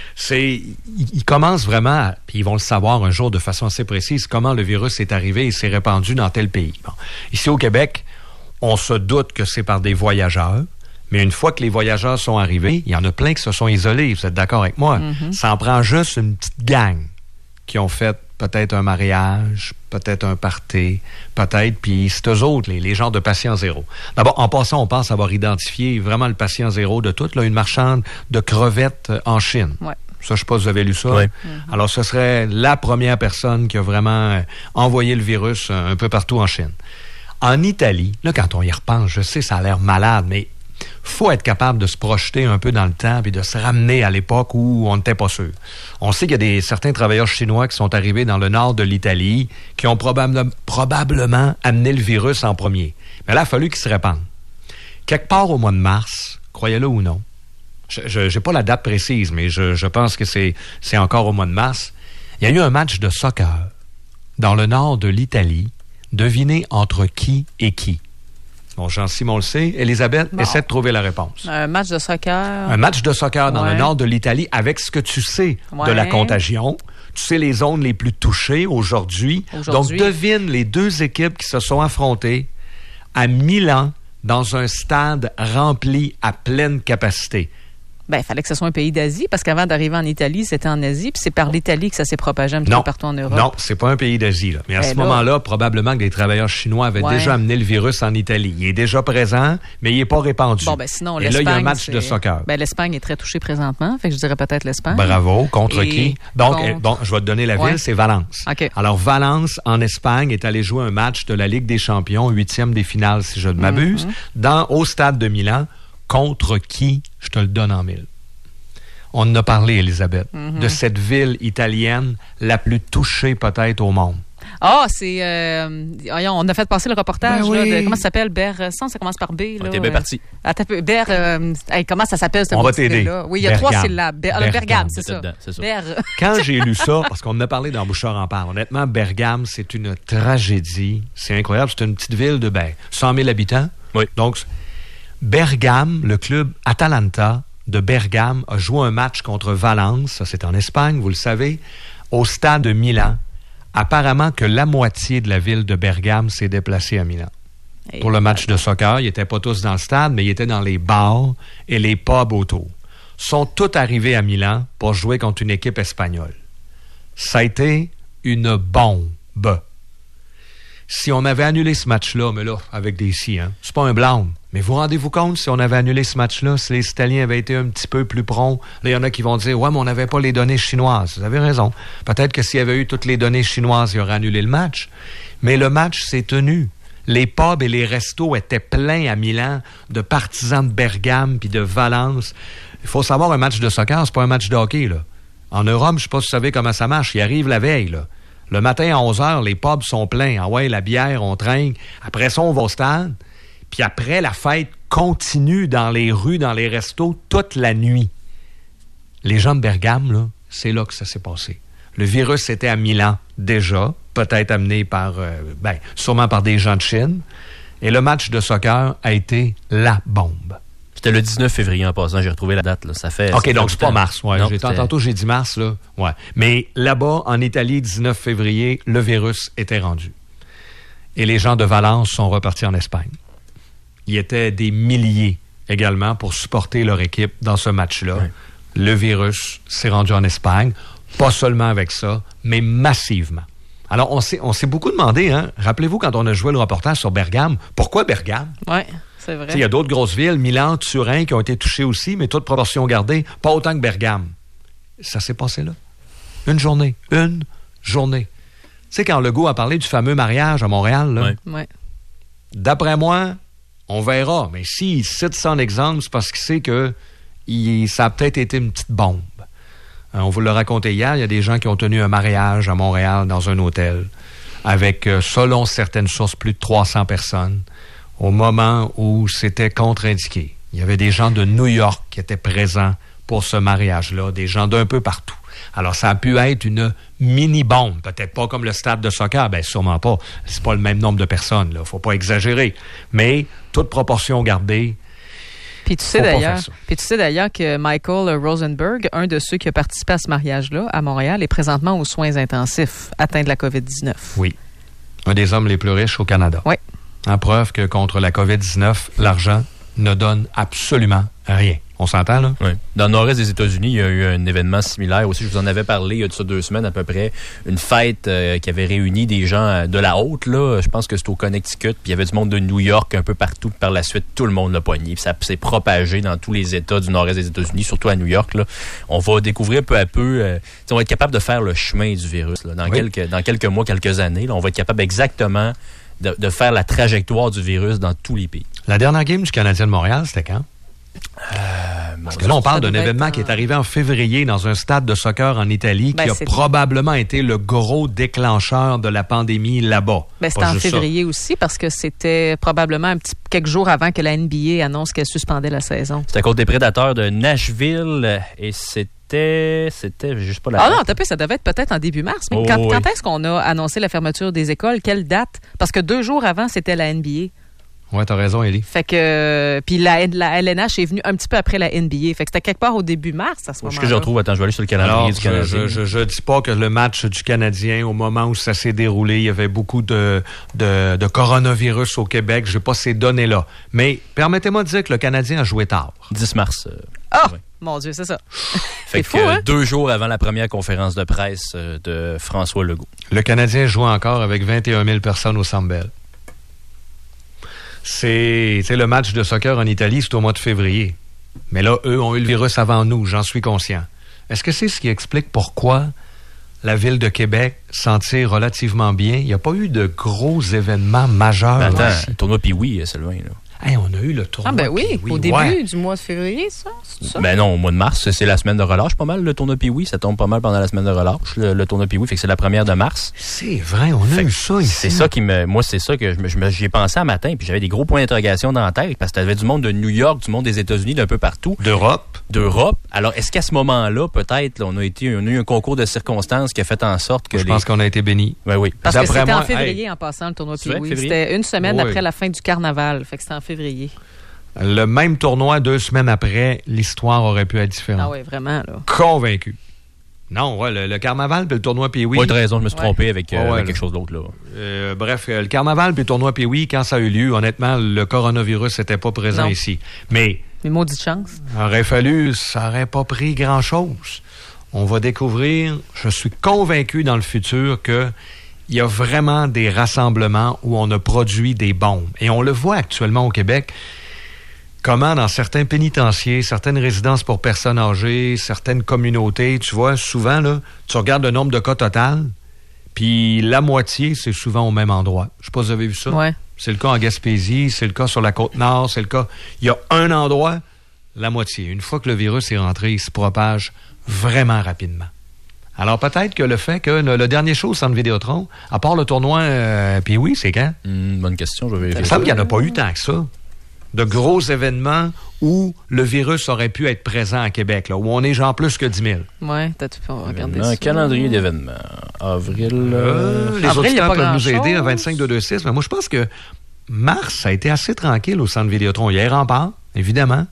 Ils commencent vraiment, puis ils vont le savoir un jour de façon assez précise, comment le virus est arrivé et s'est répandu dans tel pays. Bon. Ici au Québec, on se doute que c'est par des voyageurs. Mais une fois que les voyageurs sont arrivés, il y en a plein qui se sont isolés. Vous êtes d'accord avec moi? Mm-hmm. Ça en prend juste une petite gang qui ont fait peut-être un mariage, peut-être un party, peut-être, puis c'est eux autres, les gens de patient zéro. D'abord, en passant, on pense avoir identifié vraiment le patient zéro de tout, là, une marchande de crevettes en Chine. Ouais. Ça, je sais pas si vous avez lu ça. Oui. Mm-hmm. Alors, ce serait la première personne qui a vraiment envoyé le virus un peu partout en Chine. En Italie, là, quand on y repense, je sais, ça a l'air malade, mais faut être capable de se projeter un peu dans le temps et de se ramener à l'époque où on n'était pas sûr. On sait qu'il y a certains travailleurs chinois qui sont arrivés dans le nord de l'Italie qui ont probablement amené le virus en premier. Mais là, il a fallu qu'ils se répandent. Quelque part au mois de mars, croyez-le ou non, je n'ai pas la date précise, mais je pense que c'est encore au mois de mars, il y a eu un match de soccer dans le nord de l'Italie. Devinez entre qui et qui? Bon, Jean-Simon le sait. Elisabeth, essaie de trouver la réponse. Un match de soccer. Un match de soccer dans le nord de l'Italie avec ce que tu sais de la contagion. Tu sais les zones les plus touchées aujourd'hui. Donc, devine les deux équipes qui se sont affrontées à Milan dans un stade rempli à pleine capacité. Ben, il fallait que ce soit un pays d'Asie, parce qu'avant d'arriver en Italie, c'était en Asie, puis c'est par l'Italie que ça s'est propagé un petit peu partout en Europe. Non, c'est pas un pays d'Asie, là. Mais à ce moment-là, probablement que des travailleurs chinois avaient déjà amené le virus en Italie. Il est déjà présent, mais il n'est pas répandu. Bon, ben sinon, et là, il y a un match de soccer. Ben, l'Espagne est très touchée présentement, fait que je dirais peut-être l'Espagne. Bravo. Contre qui? Donc, bon, je vais te donner la ville, c'est Valence. Okay. Alors, Valence, en Espagne, est allé jouer un match de la Ligue des champions, 8e des finales, si je ne m'abuse, au stade de Milan. Contre qui? Je te le donne en mille. On en a parlé, Elisabeth, de cette ville italienne la plus touchée peut-être au monde. Ah, c'est... on a fait passer le reportage de... Comment ça s'appelle? Ça commence par B. T'es bien parti. Comment ça s'appelle, ce On va t'aider. là? Oui, il y a Bergame. 3 syllabes. Bergame, c'est ça. Quand j'ai lu ça, parce qu'on en a parlé dans Bouchard en parle, honnêtement, Bergame, c'est une tragédie. C'est incroyable. C'est une petite ville de 100 000 habitants. Oui. Donc, Bergame, le club Atalanta de Bergame a joué un match contre Valence, ça c'est en Espagne, vous le savez, au stade de Milan. Apparemment que la moitié de la ville de Bergame s'est déplacée à Milan. Pour le match de soccer, ils n'étaient pas tous dans le stade, mais ils étaient dans les bars et les pubs autour. Ils sont tous arrivés à Milan pour jouer contre une équipe espagnole. Ça a été une bombe. Si on avait annulé ce match-là, mais là, avec des si, c'est pas un blâme. Mais vous rendez-vous compte, si on avait annulé ce match-là, si les Italiens avaient été un petit peu plus prompts, là, il y en a qui vont dire, ouais, mais on n'avait pas les données chinoises. Vous avez raison. Peut-être que s'il y avait eu toutes les données chinoises, il aurait annulé le match. Mais le match s'est tenu. Les pubs et les restos étaient pleins à Milan de partisans de Bergame puis de Valence. Il faut savoir, un match de soccer, c'est pas un match de hockey, là. En Europe, je sais pas si vous savez comment ça marche. Il arrive la veille, là. Le matin à 11h, les pubs sont pleins. Ah ouais, la bière, on trinque. Après ça, on va au stade. Puis après, la fête continue dans les rues, dans les restos, toute la nuit. Les gens de Bergame, là, c'est là que ça s'est passé. Le virus était à Milan déjà, peut-être amené par, sûrement par des gens de Chine. Et le match de soccer a été la bombe. C'était le 19 février en passant, j'ai retrouvé la date. Là. Ça fait. OK, donc c'est pas mars. Ouais, non, tantôt, j'ai dit mars. Là. Ouais. Mais là-bas, en Italie, 19 février, le virus était rendu. Et les gens de Valence sont repartis en Espagne. Il y était des milliers également pour supporter leur équipe dans ce match-là. Ouais. Le virus s'est rendu en Espagne, pas seulement avec ça, mais massivement. Alors, on s'est beaucoup demandé, rappelez-vous quand on a joué le reportage sur Bergame, pourquoi Bergame? Oui. C'est vrai. Il y a d'autres grosses villes, Milan, Turin, qui ont été touchées aussi, mais toute proportion gardée, pas autant que Bergame. Ça s'est passé là. Une journée. Tu sais, quand Legault a parlé du fameux mariage à Montréal, là, ouais. D'après moi, on verra. Mais s'il cite ça en exemple, c'est parce qu'il sait que ça a peut-être été une petite bombe. On vous l'a raconté hier, il y a des gens qui ont tenu un mariage à Montréal dans un hôtel avec, selon certaines sources, plus de 300 personnes. Au moment où c'était contre-indiqué. Il y avait des gens de New York qui étaient présents pour ce mariage-là, des gens d'un peu partout. Alors, ça a pu être une mini-bombe, peut-être pas comme le stade de soccer, bien sûrement pas. C'est pas le même nombre de personnes, là. Faut pas exagérer. Mais, toute proportion gardée. Puis tu sais d'ailleurs que Michael Rosenberg, un de ceux qui a participé à ce mariage-là, à Montréal, est présentement aux soins intensifs, atteint de la COVID-19. Oui. Un des hommes les plus riches au Canada. Oui. En preuve que contre la COVID-19, l'argent ne donne absolument rien. On s'entend, là? Oui. Dans le nord-est des États-Unis, il y a eu un événement similaire aussi. Je vous en avais parlé il y a de ça 2 semaines à peu près. Une fête qui avait réuni des gens de la haute, là. Je pense que c'était au Connecticut. Puis il y avait du monde de New York un peu partout. Puis par la suite, tout le monde l'a pogné. Puis ça s'est propagé dans tous les États du nord-est des États-Unis, surtout à New York, là. On va découvrir peu à peu... on va être capable de faire le chemin du virus, là. Dans quelques mois, quelques années, là, on va être capable exactement de faire la trajectoire du virus dans tous les pays. La dernière game du Canadien de Montréal, c'était quand? Parce que là, on parle d'un événement qui est arrivé en février dans un stade de soccer en Italie qui a probablement été le gros déclencheur de la pandémie là-bas. C'était en février aussi parce que c'était probablement quelques jours avant que la NBA annonce qu'elle suspendait la saison. C'était contre des Prédateurs de Nashville et c'était juste pas la date. Ah non, ça devait être peut-être en début mars. Mais quand est-ce qu'on a annoncé la fermeture des écoles? Quelle date? Parce que 2 jours avant, c'était la NBA. Oui, t'as raison, Élie. Fait que puis la LNH est venue un petit peu après la NBA. Fait que c'était quelque part au début mars à ce moment-là. Ce que je retrouve, attends, je vais aller sur le calendrier du Canadien. Je dis pas que le match du Canadien, au moment où ça s'est déroulé, il y avait beaucoup de coronavirus au Québec. J'ai pas ces données-là. Mais permettez-moi de dire que le Canadien a joué tard. 10 mars. Ouais. Mon Dieu, c'est ça. Fait c'est que fou, hein? 2 jours avant la première conférence de presse de François Legault. Le Canadien joue encore avec 21 000 personnes au Centre Bell. C'est le match de soccer en Italie, c'est au mois de février. Mais là, eux ont eu le virus avant nous, j'en suis conscient. Est-ce que c'est ce qui explique pourquoi la Ville de Québec s'en tire relativement bien? Il n'y a pas eu de gros événements majeurs. Ben attends, ici. le tournoi Pee-Wee, Sylvain, là. Hey, on a eu le tournoi. Ah, ben oui, Pee-Wee, au début ouais. du mois de février, ça? C'est ça? Ben non, au mois de mars, c'est la semaine de relâche, pas mal, le tournoi Pee-Wee. Ça tombe pas mal pendant la semaine de relâche, le tournoi Pee-Wee. Fait que c'est la première de mars. C'est vrai, on a eu ça ici. C'est ça qui me. Moi, c'est ça que j'y ai pensé un matin, puis j'avais des gros points d'interrogation dans la tête, parce que t'avais du monde de New York, du monde des États-Unis, d'un peu partout. D'Europe. Alors, est-ce qu'à ce moment-là, peut-être, là, on a eu un concours de circonstances qui a fait en sorte que. Je pense qu'on a été bénis. Ben oui. Parce que c'était en février, en passant, le tournoi C'est vrai, Pee-Wee. février? C'était une semaine Oui. après la fin du carnaval. Fait que c'était en février. Le même tournoi, 2 semaines après, l'histoire aurait pu être différente. Ah oui, vraiment, là. Convaincu. Non, ouais, le carnaval puis le tournoi Pee-Wee. Oui, t'as raison, je me suis trompé avec Ouais, quelque chose d'autre, là. Bref, le carnaval puis le tournoi Pee-Wee, quand ça a eu lieu, honnêtement, le coronavirus n'était pas présent Non. ici. Mais maudite chance. aurait fallu, ça n'aurait pas pris grand-chose. On va découvrir, je suis convaincu dans le futur que il y a vraiment des rassemblements où on a produit des bombes. Et on le voit actuellement au Québec, comment dans certains pénitenciers, certaines résidences pour personnes âgées, certaines communautés, tu vois, souvent, là, tu regardes le nombre de cas total, puis la moitié, c'est souvent au même endroit. Je sais pas si vous avez vu ça. Ouais. C'est le cas en Gaspésie, c'est le cas sur la Côte-Nord, c'est le cas... Il y a un endroit, la moitié. Une fois que le virus est rentré, il se propage vraiment rapidement. Alors peut-être que le fait que le dernier show au Centre Vidéotron, à part le tournoi Pee-Wee, c'est quand? Bonne question, je vais vérifier. Il me semble qu'il n'y en a pas eu tant que ça. De gros événements où le virus aurait pu être présent à Québec, là, où on est genre plus que 10 000. Ouais, on va regarder Un ça. calendrier d'événements. Avril. Les Avril, il y a auditeurs pas peuvent nous grand-chose. aider à 25-226, mais moi je pense que mars, ça a été assez tranquille au Centre Vidéotron. Il y a Rempart, évidemment,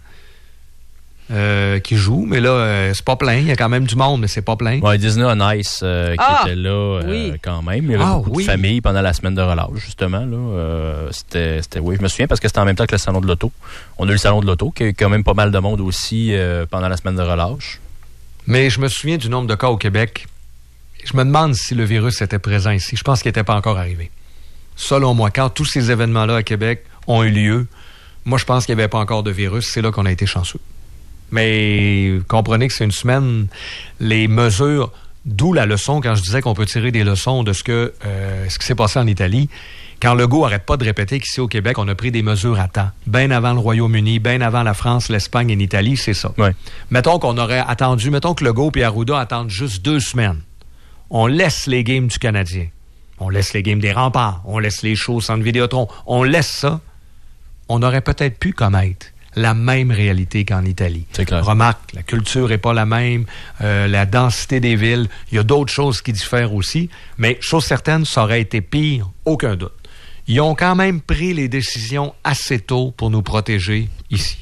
qui joue, mais là, c'est pas plein. Il y a quand même du monde, mais c'est pas plein. Ouais, Disney on Ice qui était là oui. quand même. Il y avait beaucoup de familles pendant la semaine de relâche, justement. Là. C'était, oui, je me souviens parce que c'était en même temps que le salon de l'auto. On a eu le salon de l'auto, qui a eu quand même pas mal de monde aussi pendant la semaine de relâche. Mais je me souviens du nombre de cas au Québec. Je me demande si le virus était présent ici. Je pense qu'il n'était pas encore arrivé. Selon moi, quand tous ces événements-là à Québec ont eu lieu, moi, je pense qu'il n'y avait pas encore de virus. C'est là qu'on a été chanceux. Mais comprenez que c'est une semaine, les mesures, d'où la leçon quand je disais qu'on peut tirer des leçons de ce qui s'est passé en Italie. Quand Legault n'arrête pas de répéter qu'ici au Québec, on a pris des mesures à temps. Bien avant le Royaume-Uni, bien avant la France, l'Espagne et l'Italie, c'est ça. Ouais. Mettons qu'on aurait attendu, mettons que Legault et Arruda attendent juste 2 semaines. On laisse les games du Canadien. On laisse les games des Remparts. On laisse les shows au Centre Vidéotron. On laisse ça. On aurait peut-être pu commettre la même réalité qu'en Italie. C'est clair. Remarque, la culture n'est pas la même, la densité des villes, il y a d'autres choses qui diffèrent aussi, mais chose certaine, ça aurait été pire, aucun doute. Ils ont quand même pris les décisions assez tôt pour nous protéger ici.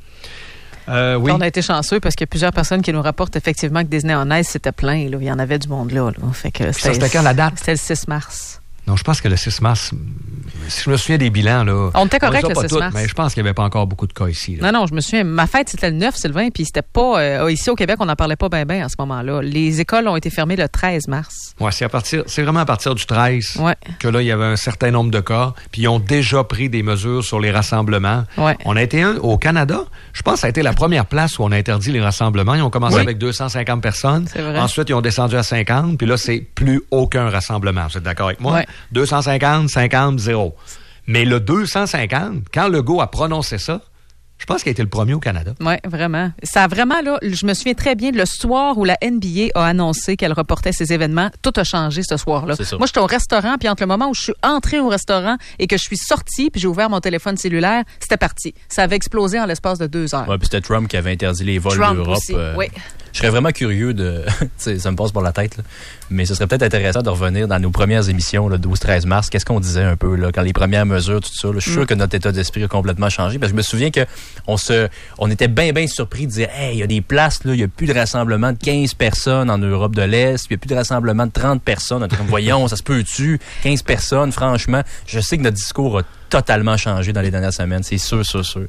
Oui. On a été chanceux parce qu'il y a plusieurs personnes qui nous rapportent effectivement que Disney on Ice, c'était plein. Là. Il y en avait du monde là. Fait que C'était quand la date? C'était le 6 mars. Non, je pense que le 6 mars, si je me souviens des bilans, là... On était correct les a le 6 toutes, mars. mais je pense qu'il n'y avait pas encore beaucoup de cas ici. Là. Non, je me souviens. Ma fête, c'était le 9, Sylvain, puis c'était pas... ici, au Québec, on n'en parlait pas bien à ce moment-là. Les écoles ont été fermées le 13 mars. Ouais, c'est vraiment à partir du 13 ouais. que là, il y avait un certain nombre de cas, puis ils ont déjà pris des mesures sur les rassemblements. Ouais. On a été au Canada, je pense que ça a été la première place où on a interdit les rassemblements. Ils ont commencé avec 250 personnes. C'est vrai. Ensuite, ils ont descendu à 50, puis là, c'est plus aucun rassemblement. Vous êtes d'accord avec moi? Ouais. 250, 50, 0. Mais le 250, quand Legault a prononcé ça, je pense qu'il a été le premier au Canada. Oui, vraiment. Ça a vraiment, là, je me souviens très bien, le soir où la NBA a annoncé qu'elle reportait ses événements, tout a changé ce soir-là. Moi, j'étais au restaurant, puis entre le moment où je suis entrée au restaurant et que je suis sortie, puis j'ai ouvert mon téléphone cellulaire, c'était parti. Ça avait explosé en l'espace de 2 heures. Oui, puis c'était Trump qui avait interdit les vols d'Europe. Oui. Je serais vraiment curieux de... ça me passe par la tête, là. Mais ce serait peut-être intéressant de revenir dans nos premières émissions, le 12-13 mars. Qu'est-ce qu'on disait un peu, là, quand les premières mesures, tout ça. Là, je suis sûr que notre état d'esprit a complètement changé. Parce que je me souviens que on était bien surpris de dire, hey, il y a des places, là, il n'y a plus de rassemblement de 15 personnes en Europe de l'Est, il n'y a plus de rassemblement de 30 personnes. On était comme, voyons, ça se peut-tu? 15 personnes, franchement. Je sais que notre discours a totalement changé dans les dernières semaines. C'est sûr.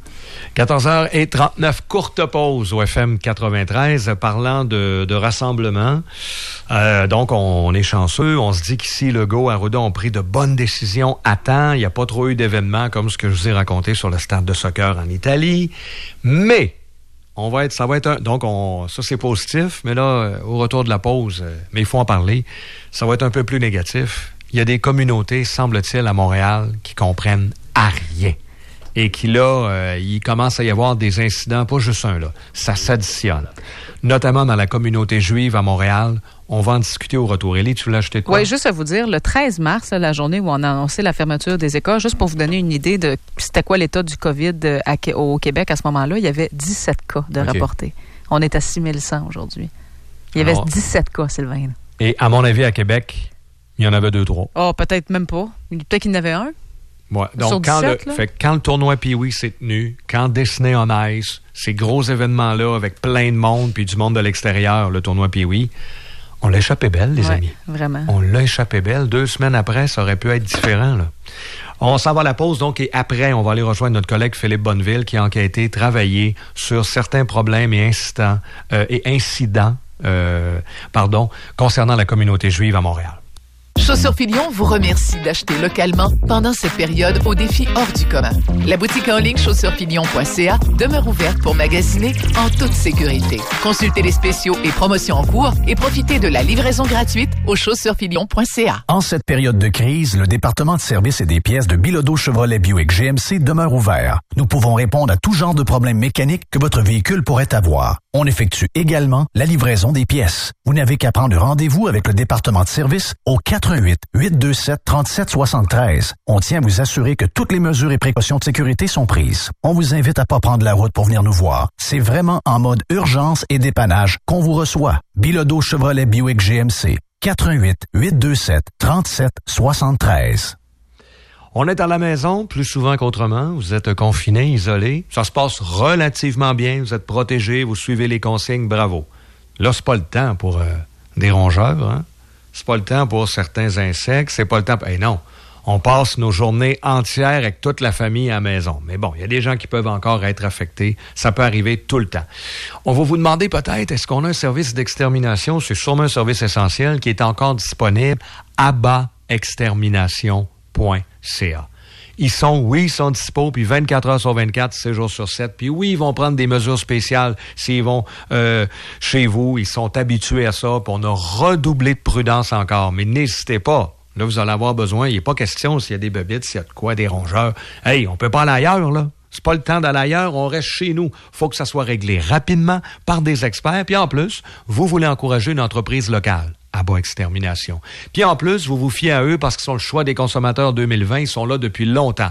14h39, courte pause au FM 93, parlant de rassemblement. Donc, on est chanceux. On se dit qu'ici, Legault, Arruda ont pris de bonnes décisions à temps. Il n'y a pas trop eu d'événements comme ce que je vous ai raconté sur le stade de soccer en Italie. Mais, ça va être ça c'est positif, mais là, au retour de la pause, mais il faut en parler, ça va être un peu plus négatif. Il y a des communautés, semble-t-il, à Montréal, qui comprennent à rien. Et qui, là, il commence à y avoir des incidents, pas juste un, là. Ça s'additionne. Notamment dans la communauté juive à Montréal. On va en discuter au retour. Élie, tu voulais ajouter de quoi? Oui, juste à vous dire, le 13 mars, la journée où on a annoncé la fermeture des écoles, juste pour vous donner une idée de c'était quoi l'état du COVID au Québec à ce moment-là, il y avait 17 cas de rapportés. On est à 6100 aujourd'hui. Il y avait 17 cas, Sylvain. Et à mon avis, à Québec, il y en avait 2-3. Oh, peut-être même pas. Peut-être qu'il y en avait un. Ouais. Donc, quand le tournoi Pee-Wee s'est tenu, quand Disney on Ice, ces gros événements-là avec plein de monde, puis du monde de l'extérieur, le tournoi Pee-Wee, on l'a échappé belle, les amis. Vraiment. On l'a échappé belle. 2 semaines après, ça aurait pu être différent, là. On s'en va à la pause, donc, et après, on va aller rejoindre notre collègue Philippe Bonneville qui a enquêté, travaillé sur certains problèmes et incidents concernant la communauté juive à Montréal. Chaussures Filion vous remercie d'acheter localement pendant cette période au défi hors du commun. La boutique en ligne chaussuresfilion.ca demeure ouverte pour magasiner en toute sécurité. Consultez les spéciaux et promotions en cours et profitez de la livraison gratuite au chaussuresfilion.ca. En cette période de crise, le département de services et des pièces de Bilodeau Chevrolet Buick GMC demeure ouvert. Nous pouvons répondre à tout genre de problèmes mécaniques que votre véhicule pourrait avoir. On effectue également la livraison des pièces. Vous n'avez qu'à prendre rendez-vous avec le département de services au 418-827-3773. On tient à vous assurer que toutes les mesures et précautions de sécurité sont prises. On vous invite à pas prendre la route pour venir nous voir. C'est vraiment en mode urgence et dépannage qu'on vous reçoit. Bilodeau Chevrolet Buick GMC. 418-827-3773. On est à la maison plus souvent qu'autrement. Vous êtes confinés, isolés. Ça se passe relativement bien. Vous êtes protégés. Vous suivez les consignes. Bravo. Là, c'est pas le temps pour des rongeurs. Hein? C'est pas le temps pour certains insectes. C'est pas le temps... non. On passe nos journées entières avec toute la famille à la maison. Mais bon, il y a des gens qui peuvent encore être affectés. Ça peut arriver tout le temps. On va vous demander peut-être, est-ce qu'on a un service d'extermination? C'est sûrement un service essentiel qui est encore disponible. abaextermination.ca. Ils sont dispo, puis 24 heures sur 24, 7 jours sur 7. Puis oui, ils vont prendre des mesures spéciales s'ils vont chez vous. Ils sont habitués à ça, puis on a redoublé de prudence encore. Mais n'hésitez pas. Là, vous allez avoir besoin. Il n'est pas question s'il y a des bébites, s'il y a de quoi, des rongeurs. Hey, on peut pas aller ailleurs, là. C'est pas le temps d'aller ailleurs, on reste chez nous. Faut que ça soit réglé rapidement par des experts. Puis en plus, vous voulez encourager une entreprise locale. Aba Extermination. Puis en plus, vous vous fiez à eux parce qu'ils sont le choix des consommateurs 2020. Ils sont là depuis longtemps.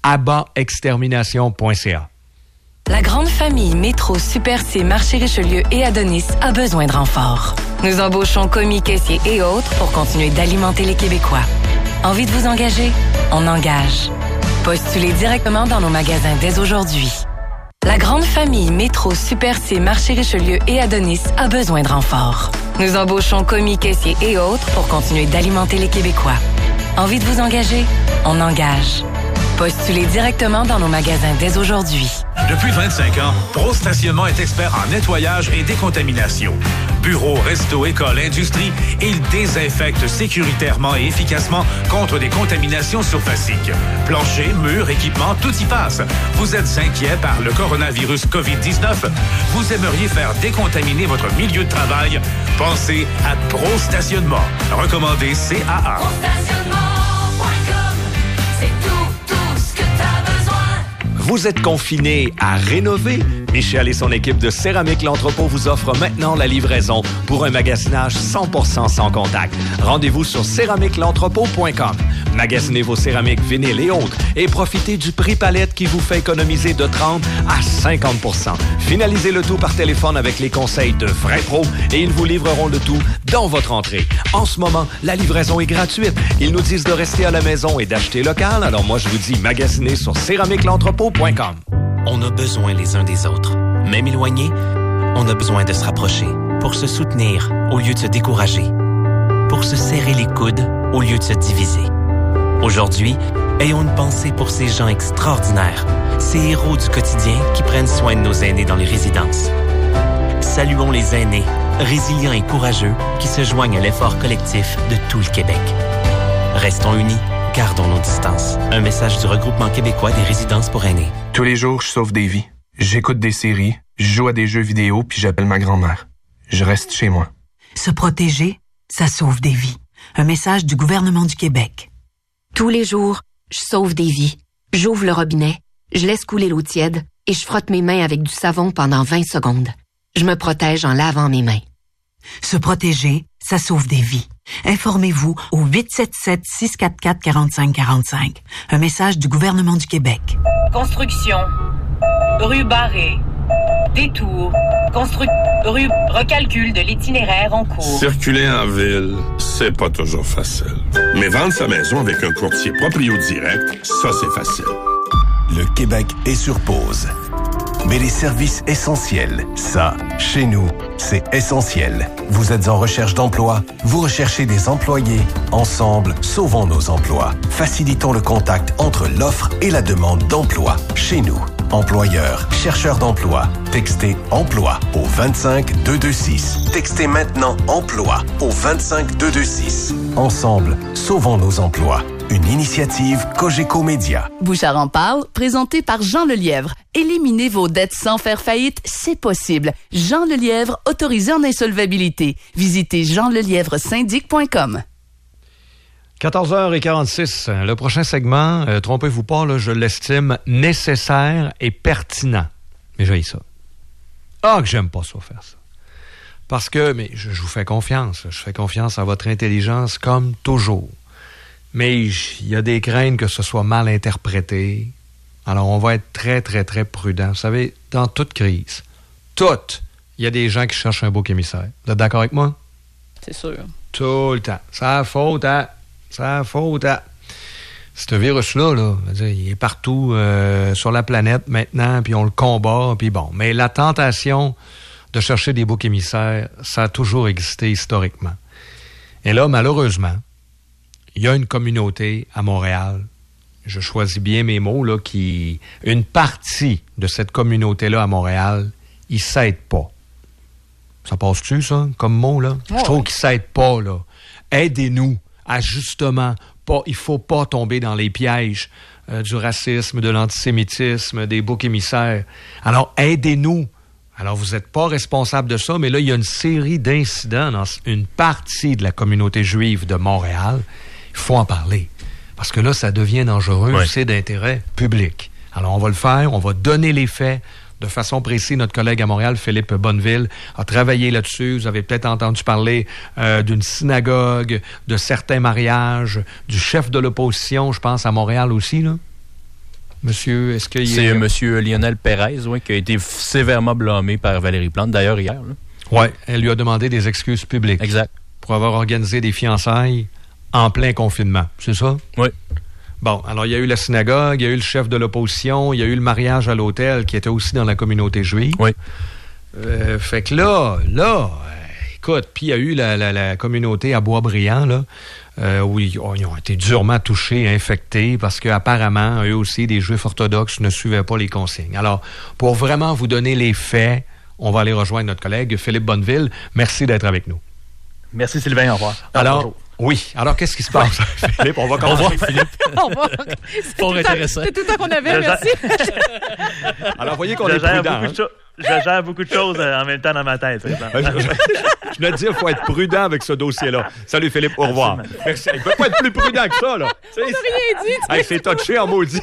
abaextermination.ca. La grande famille Métro, Super C, Marché Richelieu et Adonis a besoin de renfort. Nous embauchons commis, caissiers et autres pour continuer d'alimenter les Québécois. Envie de vous engager? On engage. Postulez directement dans nos magasins dès aujourd'hui. La grande famille Métro, Super C, Marché Richelieu et Adonis a besoin de renfort. Nous embauchons commis, caissiers et autres pour continuer d'alimenter les Québécois. Envie de vous engager? On engage. Postulez directement dans nos magasins dès aujourd'hui. Depuis 25 ans, Pro Stationnement est expert en nettoyage et décontamination. Bureaux, restos, écoles, industries, ils désinfectent sécuritairement et efficacement contre des contaminations surfaciques. Planchers, murs, équipements, tout y passe. Vous êtes inquiet par le coronavirus COVID-19? Vous aimeriez faire décontaminer votre milieu de travail? Pensez à Pro Stationnement. Recommandé CAA. Vous êtes confiné à rénover? Michel et son équipe de Céramique L'Entrepôt vous offrent maintenant la livraison pour un magasinage 100% sans contact. Rendez-vous sur céramiquelentrepôt.com. Magasinez vos céramiques, vinyles et autres et profitez du prix palette qui vous fait économiser de 30 à 50%. Finalisez le tout par téléphone avec les conseils de vrais pros et ils vous livreront le tout dans votre entrée. En ce moment, la livraison est gratuite. Ils nous disent de rester à la maison et d'acheter local. Alors moi, je vous dis, magasinez sur céramiquelentrepôt.com. On a besoin les uns des autres. Même éloignés, on a besoin de se rapprocher pour se soutenir au lieu de se décourager, pour se serrer les coudes au lieu de se diviser. Aujourd'hui, Ayons une pensée pour ces gens extraordinaires, ces héros du quotidien qui prennent soin de nos aînés dans les résidences. Saluons les aînés, résilients et courageux, qui se joignent à l'effort collectif de tout le Québec. Restons unis, gardons nos distances. Un message du Regroupement québécois des résidences pour aînés. Tous les jours, je sauve des vies. J'écoute des séries, je joue à des jeux vidéo puis j'appelle ma grand-mère. Je reste chez moi. Se protéger, ça sauve des vies. Un message du gouvernement du Québec. Tous les jours, je sauve des vies. J'ouvre le robinet, je laisse couler l'eau tiède et je frotte mes mains avec du savon pendant 20 secondes. Je me protège en lavant mes mains. Se protéger, ça sauve des vies. Informez-vous au 877-644-4545. Un message du gouvernement du Québec. Construction. Rue barrée. Détour. Rue. Recalcul de l'itinéraire en cours. Circuler en ville, c'est pas toujours facile. Mais vendre sa maison avec un courtier Proprio Direct, ça c'est facile. Le Québec est sur pause. Mais les services essentiels, ça, chez nous, c'est essentiel. Vous êtes en recherche d'emploi? Vous recherchez des employés? Ensemble, sauvons nos emplois. Facilitons le contact entre l'offre et la demande d'emploi. Chez nous, employeurs, chercheurs d'emploi. Textez « Emploi » au 25226. Textez maintenant « Emploi » au 25226. Ensemble, sauvons nos emplois. Une initiative Cogeco Média. Bouchard en parle, présenté par Jean Lelièvre. Éliminez vos dettes sans faire faillite, c'est possible. Jean Lelièvre, autorisé en insolvabilité. Visitez jeanlelièvresyndic.com. 14h46. Le prochain segment, trompez-vous pas, là, je l'estime nécessaire et pertinent. Mais j'ai ça. Ah, que j'aime pas ça faire ça. Parce que, mais je vous fais confiance. Je fais confiance à votre intelligence comme toujours. Mais il y a des craintes que ce soit mal interprété. Alors, on va être très, très, très prudent. Vous savez, dans toute crise, il y a des gens qui cherchent un bouc émissaire. Vous êtes d'accord avec moi? C'est sûr. Tout le temps. Ça faute à... Ce virus-là, là, il est partout sur la planète maintenant, puis on le combat, puis bon. Mais la tentation de chercher des boucs émissaires, ça a toujours existé historiquement. Et là, malheureusement, il y a une communauté à Montréal, je choisis bien mes mots, là, une partie de cette communauté-là à Montréal, ils s'aident pas. Ça passe-tu, ça, comme mot, là? Oh, je trouve qu'ils s'aident pas, là. Aidez-nous à justement pas, il faut pas tomber dans les pièges du racisme, de l'antisémitisme, des boucs émissaires. Alors, aidez-nous. Alors, vous n'êtes pas responsable de ça, mais là, il y a une série d'incidents dans une partie de la communauté juive de Montréal. Il faut en parler. Parce que là, ça devient dangereux, ouais. C'est d'intérêt public. Alors, on va le faire, on va donner les faits de façon précise. Notre collègue à Montréal, Philippe Bonneville, a travaillé là-dessus. Vous avez peut-être entendu parler d'une synagogue, de certains mariages, du chef de l'opposition, je pense, à Montréal aussi, là. Monsieur, est-ce qu'il C'est monsieur Lionel Pérez, oui, qui a été sévèrement blâmé par Valérie Plante, d'ailleurs, hier. Oui, elle lui a demandé des excuses publiques. Exact. Pour avoir organisé des fiançailles en plein confinement, c'est ça? Oui. Bon, alors il y a eu la synagogue, il y a eu le chef de l'opposition, il y a eu le mariage à l'hôtel qui était aussi dans la communauté juive. Oui. Fait que là, écoute, puis il y a eu la communauté à Boisbriand, là, où ils ont été durement touchés, infectés, parce qu'apparemment, eux aussi, des Juifs orthodoxes ne suivaient pas les consignes. Alors, pour vraiment vous donner les faits, on va aller rejoindre notre collègue Philippe Bonneville. Merci d'être avec nous. Merci Sylvain, au revoir. Alors, oui. Alors, qu'est-ce qui se passe, Philippe? On va commencer avec Philippe. Fort intéressant. C'est tout le temps qu'on avait, merci. Alors, voyez qu'on est prudent. Je gère beaucoup de choses en même temps dans ma tête. Je dois te dire, il faut être prudent avec ce dossier-là. Salut Philippe, au revoir. Merci. Il ne peut pas être plus prudent que ça, là. On n'a rien dit. Hey, c'est touché en maudit.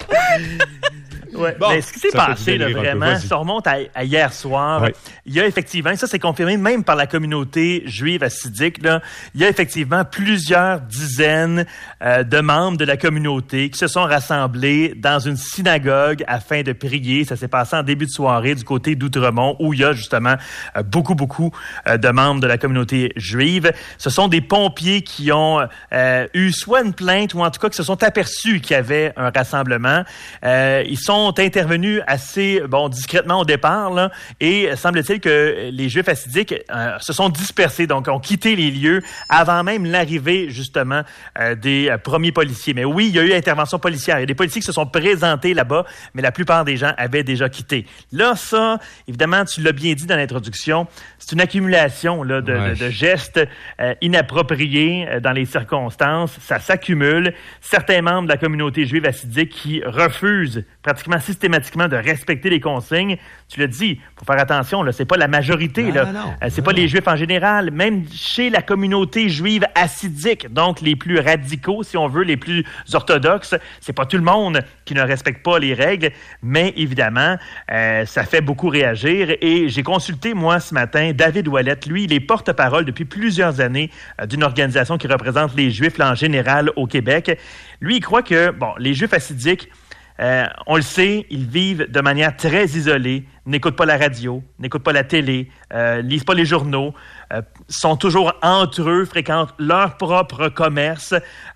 Ouais. Bon, mais ce qui s'est passé, là, vraiment, ça remonte à hier soir. Ouais. Il y a effectivement, ça c'est confirmé même par la communauté juive hassidique, là, il y a effectivement plusieurs dizaines de membres de la communauté qui se sont rassemblés dans une synagogue afin de prier. Ça s'est passé en début de soirée du côté d'Outremont, où il y a justement beaucoup de membres de la communauté juive. Ce sont des pompiers qui ont eu soit une plainte ou en tout cas qui se sont aperçus qu'il y avait un rassemblement. Ils sont ont intervenu assez discrètement au départ, là, et semble-t-il que les Juifs hassidiques se sont dispersés, donc ont quitté les lieux avant même l'arrivée, justement, des premiers policiers. Mais oui, il y a eu intervention policière. Il y a des policiers qui se sont présentés là-bas, mais la plupart des gens avaient déjà quitté. Là, ça, évidemment, tu l'as bien dit dans l'introduction, c'est une accumulation là, de gestes inappropriés dans les circonstances. Ça s'accumule. Certains membres de la communauté juive hassidique qui refusent pratiquement systématiquement de respecter les consignes. Tu l'as dit, faut faire attention, là, c'est pas la majorité, c'est pas les Juifs en général. Même chez la communauté juive hassidique, donc les plus radicaux, si on veut, les plus orthodoxes, c'est pas tout le monde qui ne respecte pas les règles, mais évidemment, ça fait beaucoup réagir. Et j'ai consulté, moi, ce matin, David Ouellette. Lui, il est porte-parole depuis plusieurs années d'une organisation qui représente les Juifs là, en général au Québec. Lui, il croit que, les Juifs hassidiques, on le sait, ils vivent de manière très isolée, n'écoutent pas la radio, n'écoutent pas la télé, lisent pas les journaux, sont toujours entre eux, fréquentent leur propre commerce,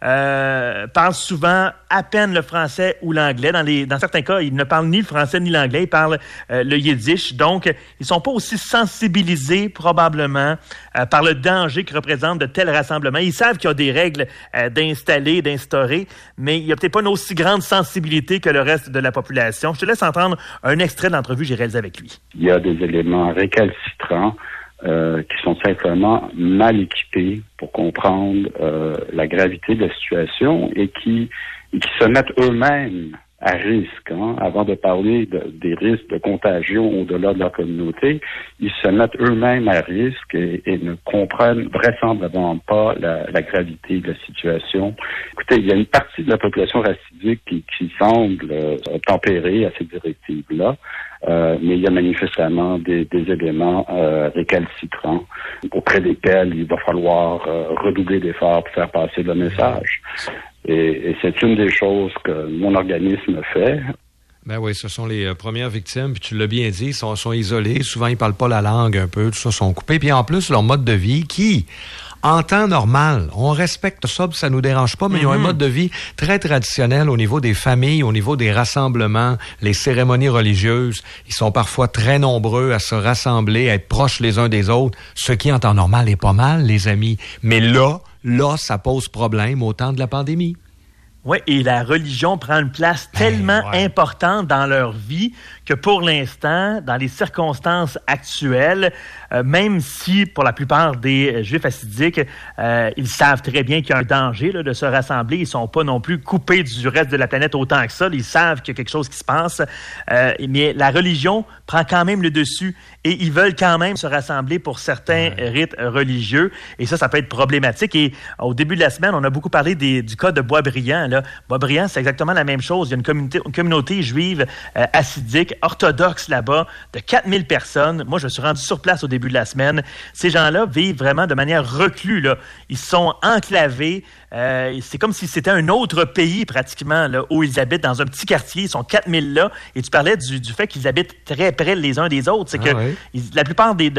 parlent souvent à peine le français ou l'anglais. Dans certains cas, ils ne parlent ni le français ni l'anglais, ils parlent le yiddish. Donc, ils sont pas aussi sensibilisés probablement par le danger que représentent de tels rassemblements. Ils savent qu'il y a des règles d'instaurer, mais il n'y a peut-être pas une aussi grande sensibilité que le reste de la population. Je te laisse entendre un extrait de l'entrevue que j'ai réalisée avec lui. Il y a des éléments récalcitrants qui sont simplement mal équipés pour comprendre la gravité de la situation et qui se mettent eux-mêmes à risque. Avant de parler des risques de contagion au-delà de leur communauté, ils se mettent eux-mêmes à risque et ne comprennent vraisemblablement pas la gravité de la situation. Écoutez, il y a une partie de la population racidique qui semble tempérer à ces directives-là. Mais il y a manifestement des éléments récalcitrants auprès desquels il va falloir redoubler d'efforts pour faire passer le message. Et c'est une des choses que mon organisme fait. Ben oui, ce sont les premières victimes, puis tu l'as bien dit, ils sont isolés, souvent ils parlent pas la langue un peu, tout ça, sont coupés, puis en plus leur mode de vie qui... En temps normal, on respecte ça, ça nous dérange pas, mais ils ont un mode de vie très traditionnel au niveau des familles, au niveau des rassemblements, les cérémonies religieuses. Ils sont parfois très nombreux à se rassembler, à être proches les uns des autres, ce qui en temps normal est pas mal, les amis. Mais là, ça pose problème au temps de la pandémie. Oui, et la religion prend une place tellement importante dans leur vie que pour l'instant, dans les circonstances actuelles, même si pour la plupart des Juifs hassidiques, ils savent très bien qu'il y a un danger là, de se rassembler, ils sont pas non plus coupés du reste de la planète autant que ça, ils savent qu'il y a quelque chose qui se passe, mais la religion prend quand même le dessus et ils veulent quand même se rassembler pour certains rites religieux et ça peut être problématique. Et au début de la semaine, on a beaucoup parlé du cas de Boisbriand. Boisbriand, c'est exactement la même chose. Il y a une communauté juive hassidique, orthodoxe là-bas, de 4000 personnes. Moi, je me suis rendu sur place au début de la semaine. Ces gens-là vivent vraiment de manière reclue. Là. Ils sont enclavés. C'est comme si c'était un autre pays pratiquement là, où ils habitent dans un petit quartier. Ils sont 4000 là. Et tu parlais du fait qu'ils habitent très près les uns des autres. C'est que la plupart des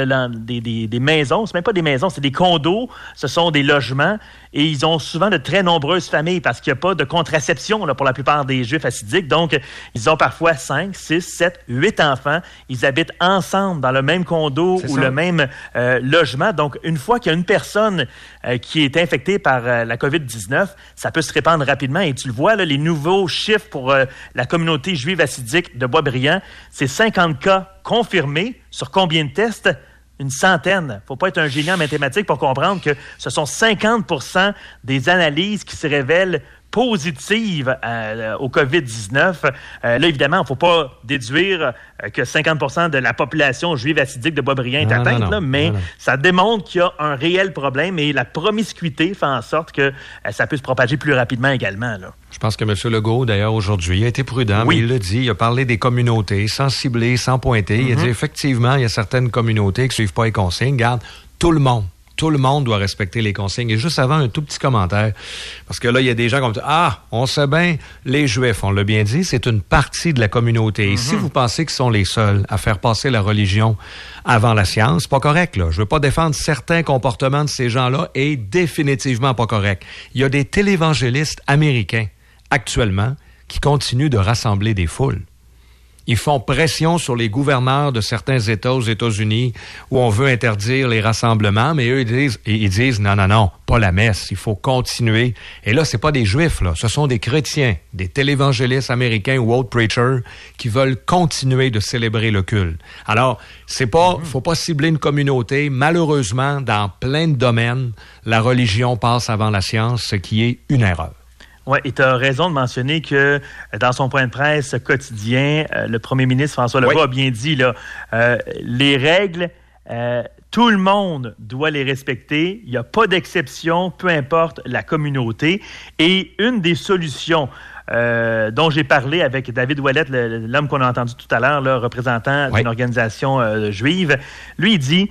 maisons, c'est même pas des maisons, c'est des condos, ce sont des logements. Et ils ont souvent de très nombreuses familles parce qu'il n'y a pas de contraception là, pour la plupart des Juifs hassidiques. Donc, ils ont parfois 5, 6, 7, 8 enfants. Ils habitent ensemble dans le même condo ou le même logement. Donc, une fois qu'il y a une personne qui est infectée par la COVID-19, ça peut se répandre rapidement. Et tu le vois, là, les nouveaux chiffres pour la communauté juive hassidique de Boisbriand, c'est 50 cas confirmés sur combien de tests? Une centaine. Faut pas être un génie en mathématiques pour comprendre que ce sont 50% des analyses qui se révèlent positives au COVID-19. Là, évidemment, il ne faut pas déduire que 50% de la population juive hassidique de Boisbriand est atteinte, mais ça démontre qu'il y a un réel problème et la promiscuité fait en sorte que ça peut se propager plus rapidement également. Là. Je pense que M. Legault, d'ailleurs, aujourd'hui, a été prudent, mais il l'a dit, il a parlé des communautés, sans cibler, sans pointer. Il a dit, effectivement, il y a certaines communautés qui ne suivent pas les consignes. Regarde, tout le monde doit respecter les consignes. Et juste avant, un tout petit commentaire. Parce que là, il y a des gens qui disent, on sait bien, les Juifs, on l'a bien dit, c'est une partie de la communauté. Et si vous pensez qu'ils sont les seuls à faire passer la religion avant la science, c'est pas correct, là. Je veux pas défendre certains comportements de ces gens-là et définitivement pas correct. Il y a des télévangélistes américains, actuellement, qui continuent de rassembler des foules. Ils font pression sur les gouverneurs de certains États aux États-Unis où on veut interdire les rassemblements, mais eux, ils disent non, pas la messe, il faut continuer. Et là, c'est pas des Juifs, là, ce sont des chrétiens, des télévangélistes américains ou autres preachers qui veulent continuer de célébrer le culte. Alors, faut pas cibler une communauté. Malheureusement, dans plein de domaines, la religion passe avant la science, ce qui est une erreur. Oui, et tu as raison de mentionner que dans son point de presse quotidien, le premier ministre François Legault a bien dit, là, les règles, tout le monde doit les respecter. Il n'y a pas d'exception, peu importe la communauté. Et une des solutions dont j'ai parlé avec David Ouellet, l'homme qu'on a entendu tout à l'heure, là, représentant d'une organisation juive, lui, il dit,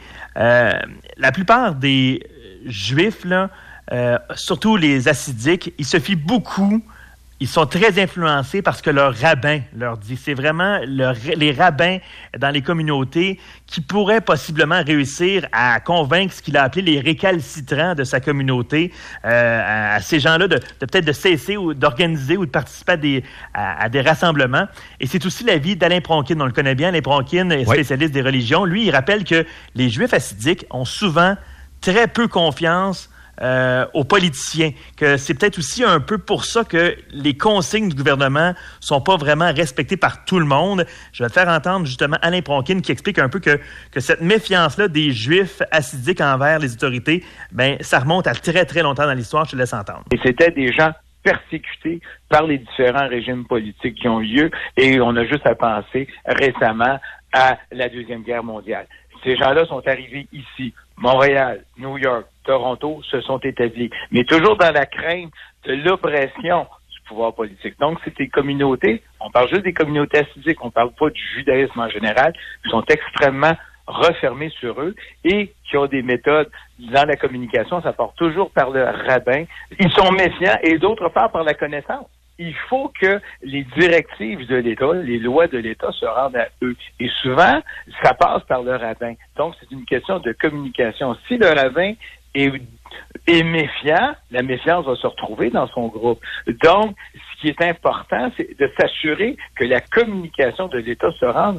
la plupart des Juifs, là, surtout les hassidiques, ils se fient beaucoup, ils sont très influencés parce que leur rabbin leur dit. C'est vraiment les rabbins dans les communautés qui pourraient possiblement réussir à convaincre ce qu'il a appelé les récalcitrants de sa communauté, à ces gens-là de peut-être de cesser ou d'organiser ou de participer à des rassemblements. Et c'est aussi l'avis d'Alain Pronkin. On le connaît bien, Alain Pronkin, spécialiste des religions. Lui, il rappelle que les Juifs hassidiques ont souvent très peu confiance aux politiciens, que c'est peut-être aussi un peu pour ça que les consignes du gouvernement sont pas vraiment respectées par tout le monde. Je vais te faire entendre justement Alain Pronkin qui explique un peu que cette méfiance-là des Juifs hassidiques envers les autorités, ben ça remonte à très très longtemps dans l'histoire, je te laisse entendre. Et c'était des gens persécutés par les différents régimes politiques qui ont eu lieu, et on a juste à penser récemment à la Deuxième Guerre mondiale. Ces gens-là sont arrivés ici, Montréal, New York, Toronto, se sont établis, mais toujours dans la crainte de l'oppression du pouvoir politique. Donc, c'est des communautés, on parle juste des communautés hassidiques, on parle pas du judaïsme en général, qui sont extrêmement refermés sur eux et qui ont des méthodes dans la communication, ça part toujours par le rabbin. Ils sont méfiants et d'autre part par la connaissance. Il faut que les directives de l'État, les lois de l'État se rendent à eux. Et souvent, ça passe par le rabbin. Donc, c'est une question de communication. Si le rabbin est méfiant, la méfiance va se retrouver dans son groupe. Donc, ce qui est important, c'est de s'assurer que la communication de l'État se rende.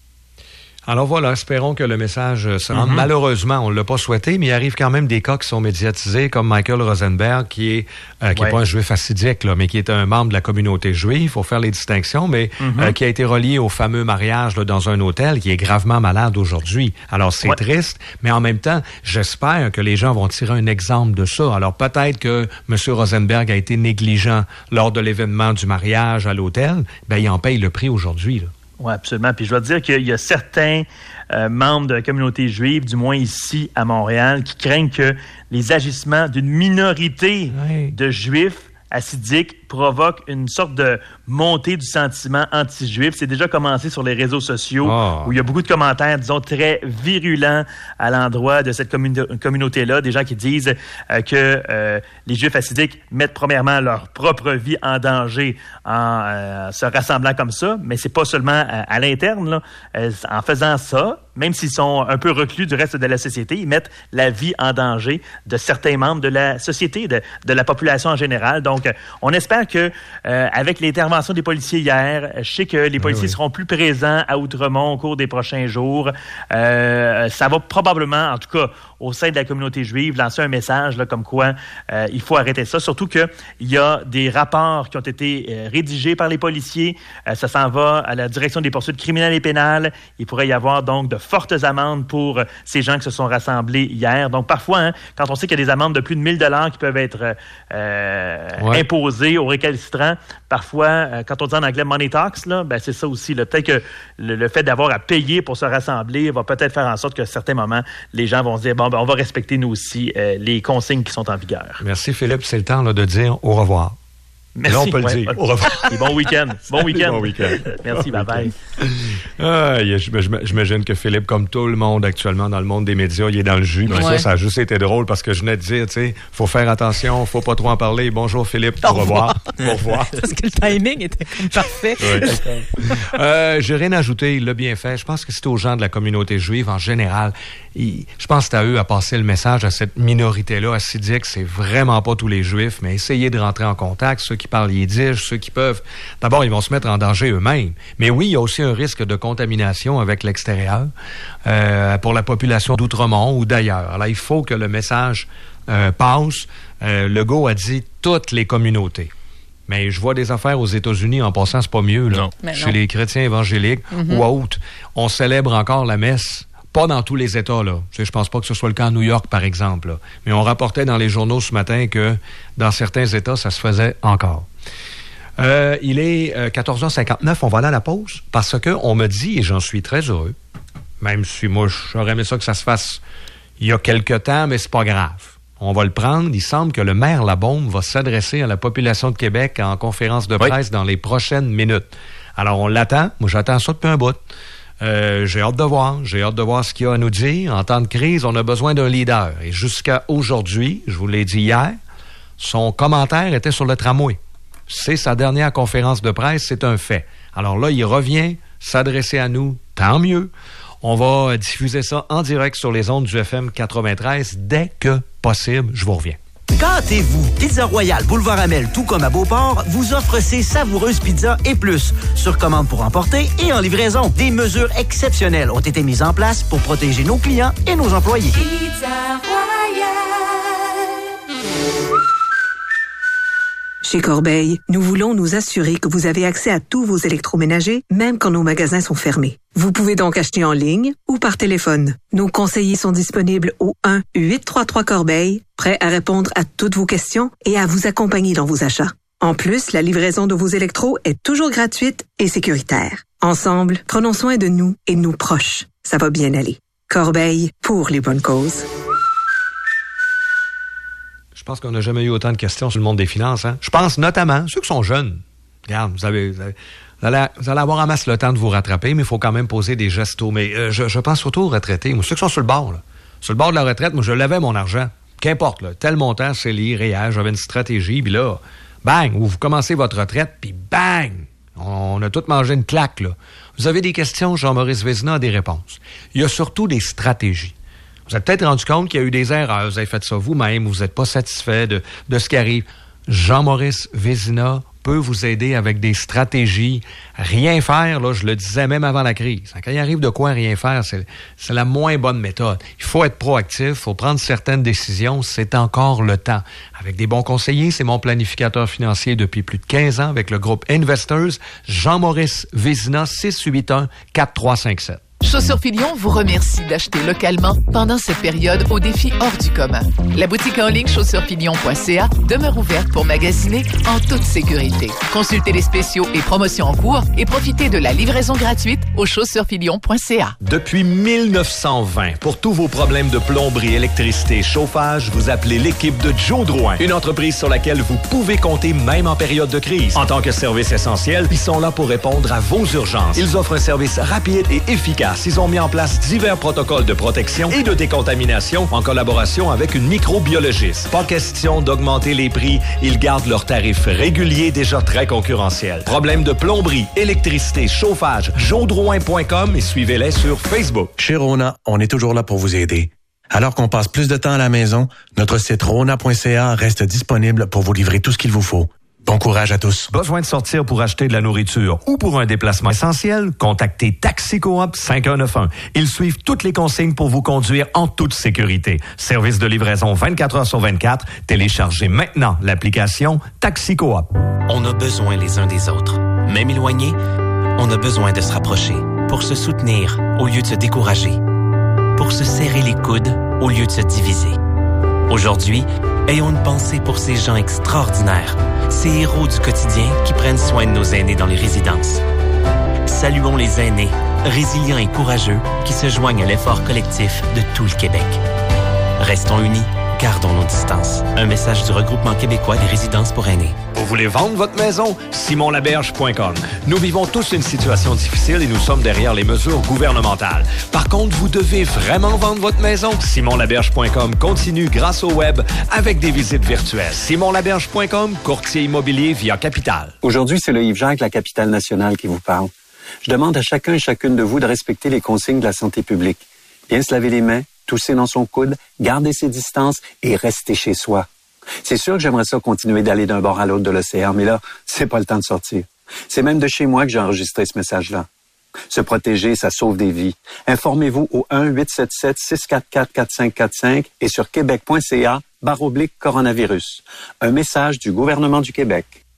Alors voilà, espérons que le message se rende. Malheureusement, on ne l'a pas souhaité, mais il arrive quand même des cas qui sont médiatisés, comme Michael Rosenberg, qui est pas un juif hassidique, là, mais qui est un membre de la communauté juive. Il faut faire les distinctions, mais qui a été relié au fameux mariage là, dans un hôtel, qui est gravement malade aujourd'hui. Alors c'est triste, mais en même temps, j'espère que les gens vont tirer un exemple de ça. Alors peut-être que M. Rosenberg a été négligent lors de l'événement du mariage à l'hôtel, ben il en paye le prix aujourd'hui, là. Oui, absolument. Puis je dois te dire qu'il y a certains membres de la communauté juive, du moins ici à Montréal, qui craignent que les agissements d'une minorité de Juifs hassidiques provoquent une sorte de montée du sentiment anti-juif. C'est déjà commencé sur les réseaux sociaux où il y a beaucoup de commentaires, disons, très virulents à l'endroit de cette communauté-là. Des gens qui disent que les Juifs hassidiques mettent premièrement leur propre vie en danger en se rassemblant comme ça, mais c'est pas seulement à l'interne, là. En faisant ça, même s'ils sont un peu reclus du reste de la société, ils mettent la vie en danger de certains membres de la société, de la population en général. Donc, on espère que avec l'intervention des policiers hier, je sais que les policiers seront plus présents à Outremont au cours des prochains jours. Ça va probablement, en tout cas, au sein de la communauté juive, lancer un message là, comme quoi il faut arrêter ça. Surtout qu'il y a des rapports qui ont été rédigés par les policiers. Ça s'en va à la direction des poursuites criminelles et pénales. Il pourrait y avoir donc de fortes amendes pour ces gens qui se sont rassemblés hier. Donc parfois, quand on sait qu'il y a des amendes de plus de 1 000 $ qui peuvent être imposées aux récalcitrants, parfois, quand on dit en anglais money tax, là, ben c'est ça aussi. Peut-être que le fait d'avoir à payer pour se rassembler va peut-être faire en sorte qu'à certains moments, les gens vont se dire, bon, ben, on va respecter nous aussi les consignes qui sont en vigueur. Merci Philippe, c'est le temps là, de dire au revoir. Merci. Là, on peut le dire. Au revoir. Et bon week-end. Bon week-end. Bon week-end. Merci, bye-bye. J'imagine que Philippe, comme tout le monde actuellement dans le monde des médias, il est dans le jus. Mais ça a juste été drôle parce que je venais de dire, tu sais, faut faire attention, faut pas trop en parler. Bonjour Philippe, au revoir. Au revoir. Parce que le timing était comme parfait. J'ai rien ajouté, il l'a bien fait. Je pense que c'est aux gens de la communauté juive en général. Je pense que c'est à eux à passer le message à cette minorité-là hassidique. C'est vraiment pas tous les juifs, mais essayez de rentrer en contact. Ceux qui qui parlent yiddish, ceux qui peuvent... D'abord, ils vont se mettre en danger eux-mêmes. Mais oui, il y a aussi un risque de contamination avec l'extérieur pour la population d'Outremont ou d'ailleurs. Alors, il faut que le message passe. Legault a dit toutes les communautés. Mais je vois des affaires aux États-Unis, en passant, c'est pas mieux, là. Chez les chrétiens évangéliques ou autres, on célèbre encore la messe. Pas dans tous les États, là. Je pense pas que ce soit le cas à New York, par exemple. Là. Mais on rapportait dans les journaux ce matin que dans certains États, ça se faisait encore. Il est 14h59, on va aller à la pause, parce que on me dit, et j'en suis très heureux, même si moi, j'aurais aimé ça que ça se fasse il y a quelque temps, mais c'est pas grave. On va le prendre. Il semble que le maire Labaume va s'adresser à la population de Québec en conférence de presse dans les prochaines minutes. Alors, on l'attend. Moi, j'attends ça depuis un bout. J'ai hâte de voir. J'ai hâte de voir ce qu'il y a à nous dire. En temps de crise, on a besoin d'un leader. Et jusqu'à aujourd'hui, je vous l'ai dit hier, son commentaire était sur le tramway. C'est sa dernière conférence de presse, c'est un fait. Alors là, il revient s'adresser à nous, tant mieux. On va diffuser ça en direct sur les ondes du FM 93 dès que possible. Je vous reviens. Gâtez-vous! Pizza Royale Boulevard Amel, tout comme à Beauport, vous offre ses savoureuses pizzas et plus. Sur commande pour emporter et en livraison. Des mesures exceptionnelles ont été mises en place pour protéger nos clients et nos employés. Pizza Royale. Chez Corbeil, nous voulons nous assurer que vous avez accès à tous vos électroménagers, même quand nos magasins sont fermés. Vous pouvez donc acheter en ligne ou par téléphone. Nos conseillers sont disponibles au 1-833-Corbeil, prêts à répondre à toutes vos questions et à vous accompagner dans vos achats. En plus, la livraison de vos électros est toujours gratuite et sécuritaire. Ensemble, prenons soin de nous et de nos proches. Ça va bien aller. Corbeil, pour les bonnes causes. Je pense qu'on n'a jamais eu autant de questions sur le monde des finances. Hein? Je pense notamment, ceux qui sont jeunes, regarde, vous allez avoir en masse le temps de vous rattraper, mais il faut quand même poser des gestos. Mais je pense surtout aux retraités. Moi, ceux qui sont sur le bord, là. Sur le bord de la retraite, moi, je levais mon argent. Qu'importe, là, tel montant, c'est réel, j'avais une stratégie, puis là, bang, vous commencez votre retraite, puis bang, on a tous mangé une claque, là. Vous avez des questions, Jean-Maurice Vézina a des réponses. Il y a surtout des stratégies. Vous êtes peut-être rendu compte qu'il y a eu des erreurs. Vous avez fait ça vous-même. Vous n'êtes pas satisfait de ce qui arrive. Jean-Maurice Vézina peut vous aider avec des stratégies. Rien faire, là, je le disais même avant la crise. Quand il arrive de quoi rien faire, c'est la moins bonne méthode. Il faut être proactif, il faut prendre certaines décisions. C'est encore le temps. Avec des bons conseillers, c'est mon planificateur financier depuis plus de 15 ans avec le groupe Investors. Jean-Maurice Vézina, 681-4357. Chaussures Filion vous remercie d'acheter localement pendant cette période au défi hors du commun. La boutique en ligne chaussuresfilion.ca demeure ouverte pour magasiner en toute sécurité. Consultez les spéciaux et promotions en cours et profitez de la livraison gratuite au chaussuresfilion.ca. Depuis 1920, pour tous vos problèmes de plomberie, électricité, chauffage, vous appelez l'équipe de Joe Drouin, une entreprise sur laquelle vous pouvez compter même en période de crise. En tant que service essentiel, ils sont là pour répondre à vos urgences. Ils offrent un service rapide et efficace. Ils ont mis en place divers protocoles de protection et de décontamination en collaboration avec une microbiologiste. Pas question d'augmenter les prix. Ils gardent leurs tarifs réguliers déjà très concurrentiels. Problème de plomberie, électricité, chauffage, jodrouin.com et suivez-les sur Facebook. Chez Rona, on est toujours là pour vous aider. Alors qu'on passe plus de temps à la maison, notre site rona.ca reste disponible pour vous livrer tout ce qu'il vous faut. Bon courage à tous. Besoin de sortir pour acheter de la nourriture ou pour un déplacement essentiel? Contactez Taxi Coop 5191. Ils suivent toutes les consignes pour vous conduire en toute sécurité. Service de livraison 24 heures sur 24. Téléchargez maintenant l'application Taxi Coop. On a besoin les uns des autres. Même éloignés, on a besoin de se rapprocher pour se soutenir au lieu de se décourager, pour se serrer les coudes au lieu de se diviser. Aujourd'hui, ayons une pensée pour ces gens extraordinaires, ces héros du quotidien qui prennent soin de nos aînés dans les résidences. Saluons les aînés, résilients et courageux, qui se joignent à l'effort collectif de tout le Québec. Restons unis, gardons nos distances. Un message du Regroupement québécois des résidences pour aînés. Vous voulez vendre votre maison? SimonLaberge.com. Nous vivons tous une situation difficile et nous sommes derrière les mesures gouvernementales. Par contre, vous devez vraiment vendre votre maison? SimonLaberge.com continue grâce au web avec des visites virtuelles. SimonLaberge.com, courtier immobilier via Capital. Aujourd'hui, c'est le Yves-Jacques, la capitale nationale, qui vous parle. Je demande à chacun et chacune de vous de respecter les consignes de la santé publique. Bien se laver les mains, tousser dans son coude, garder ses distances et rester chez soi. C'est sûr que j'aimerais ça continuer d'aller d'un bord à l'autre de l'océan, mais là, c'est pas le temps de sortir. C'est même de chez moi que j'ai enregistré ce message-là. Se protéger, ça sauve des vies. Informez-vous au 1-877-644-4545 et sur québec.ca/coronavirus. Un message du gouvernement du Québec.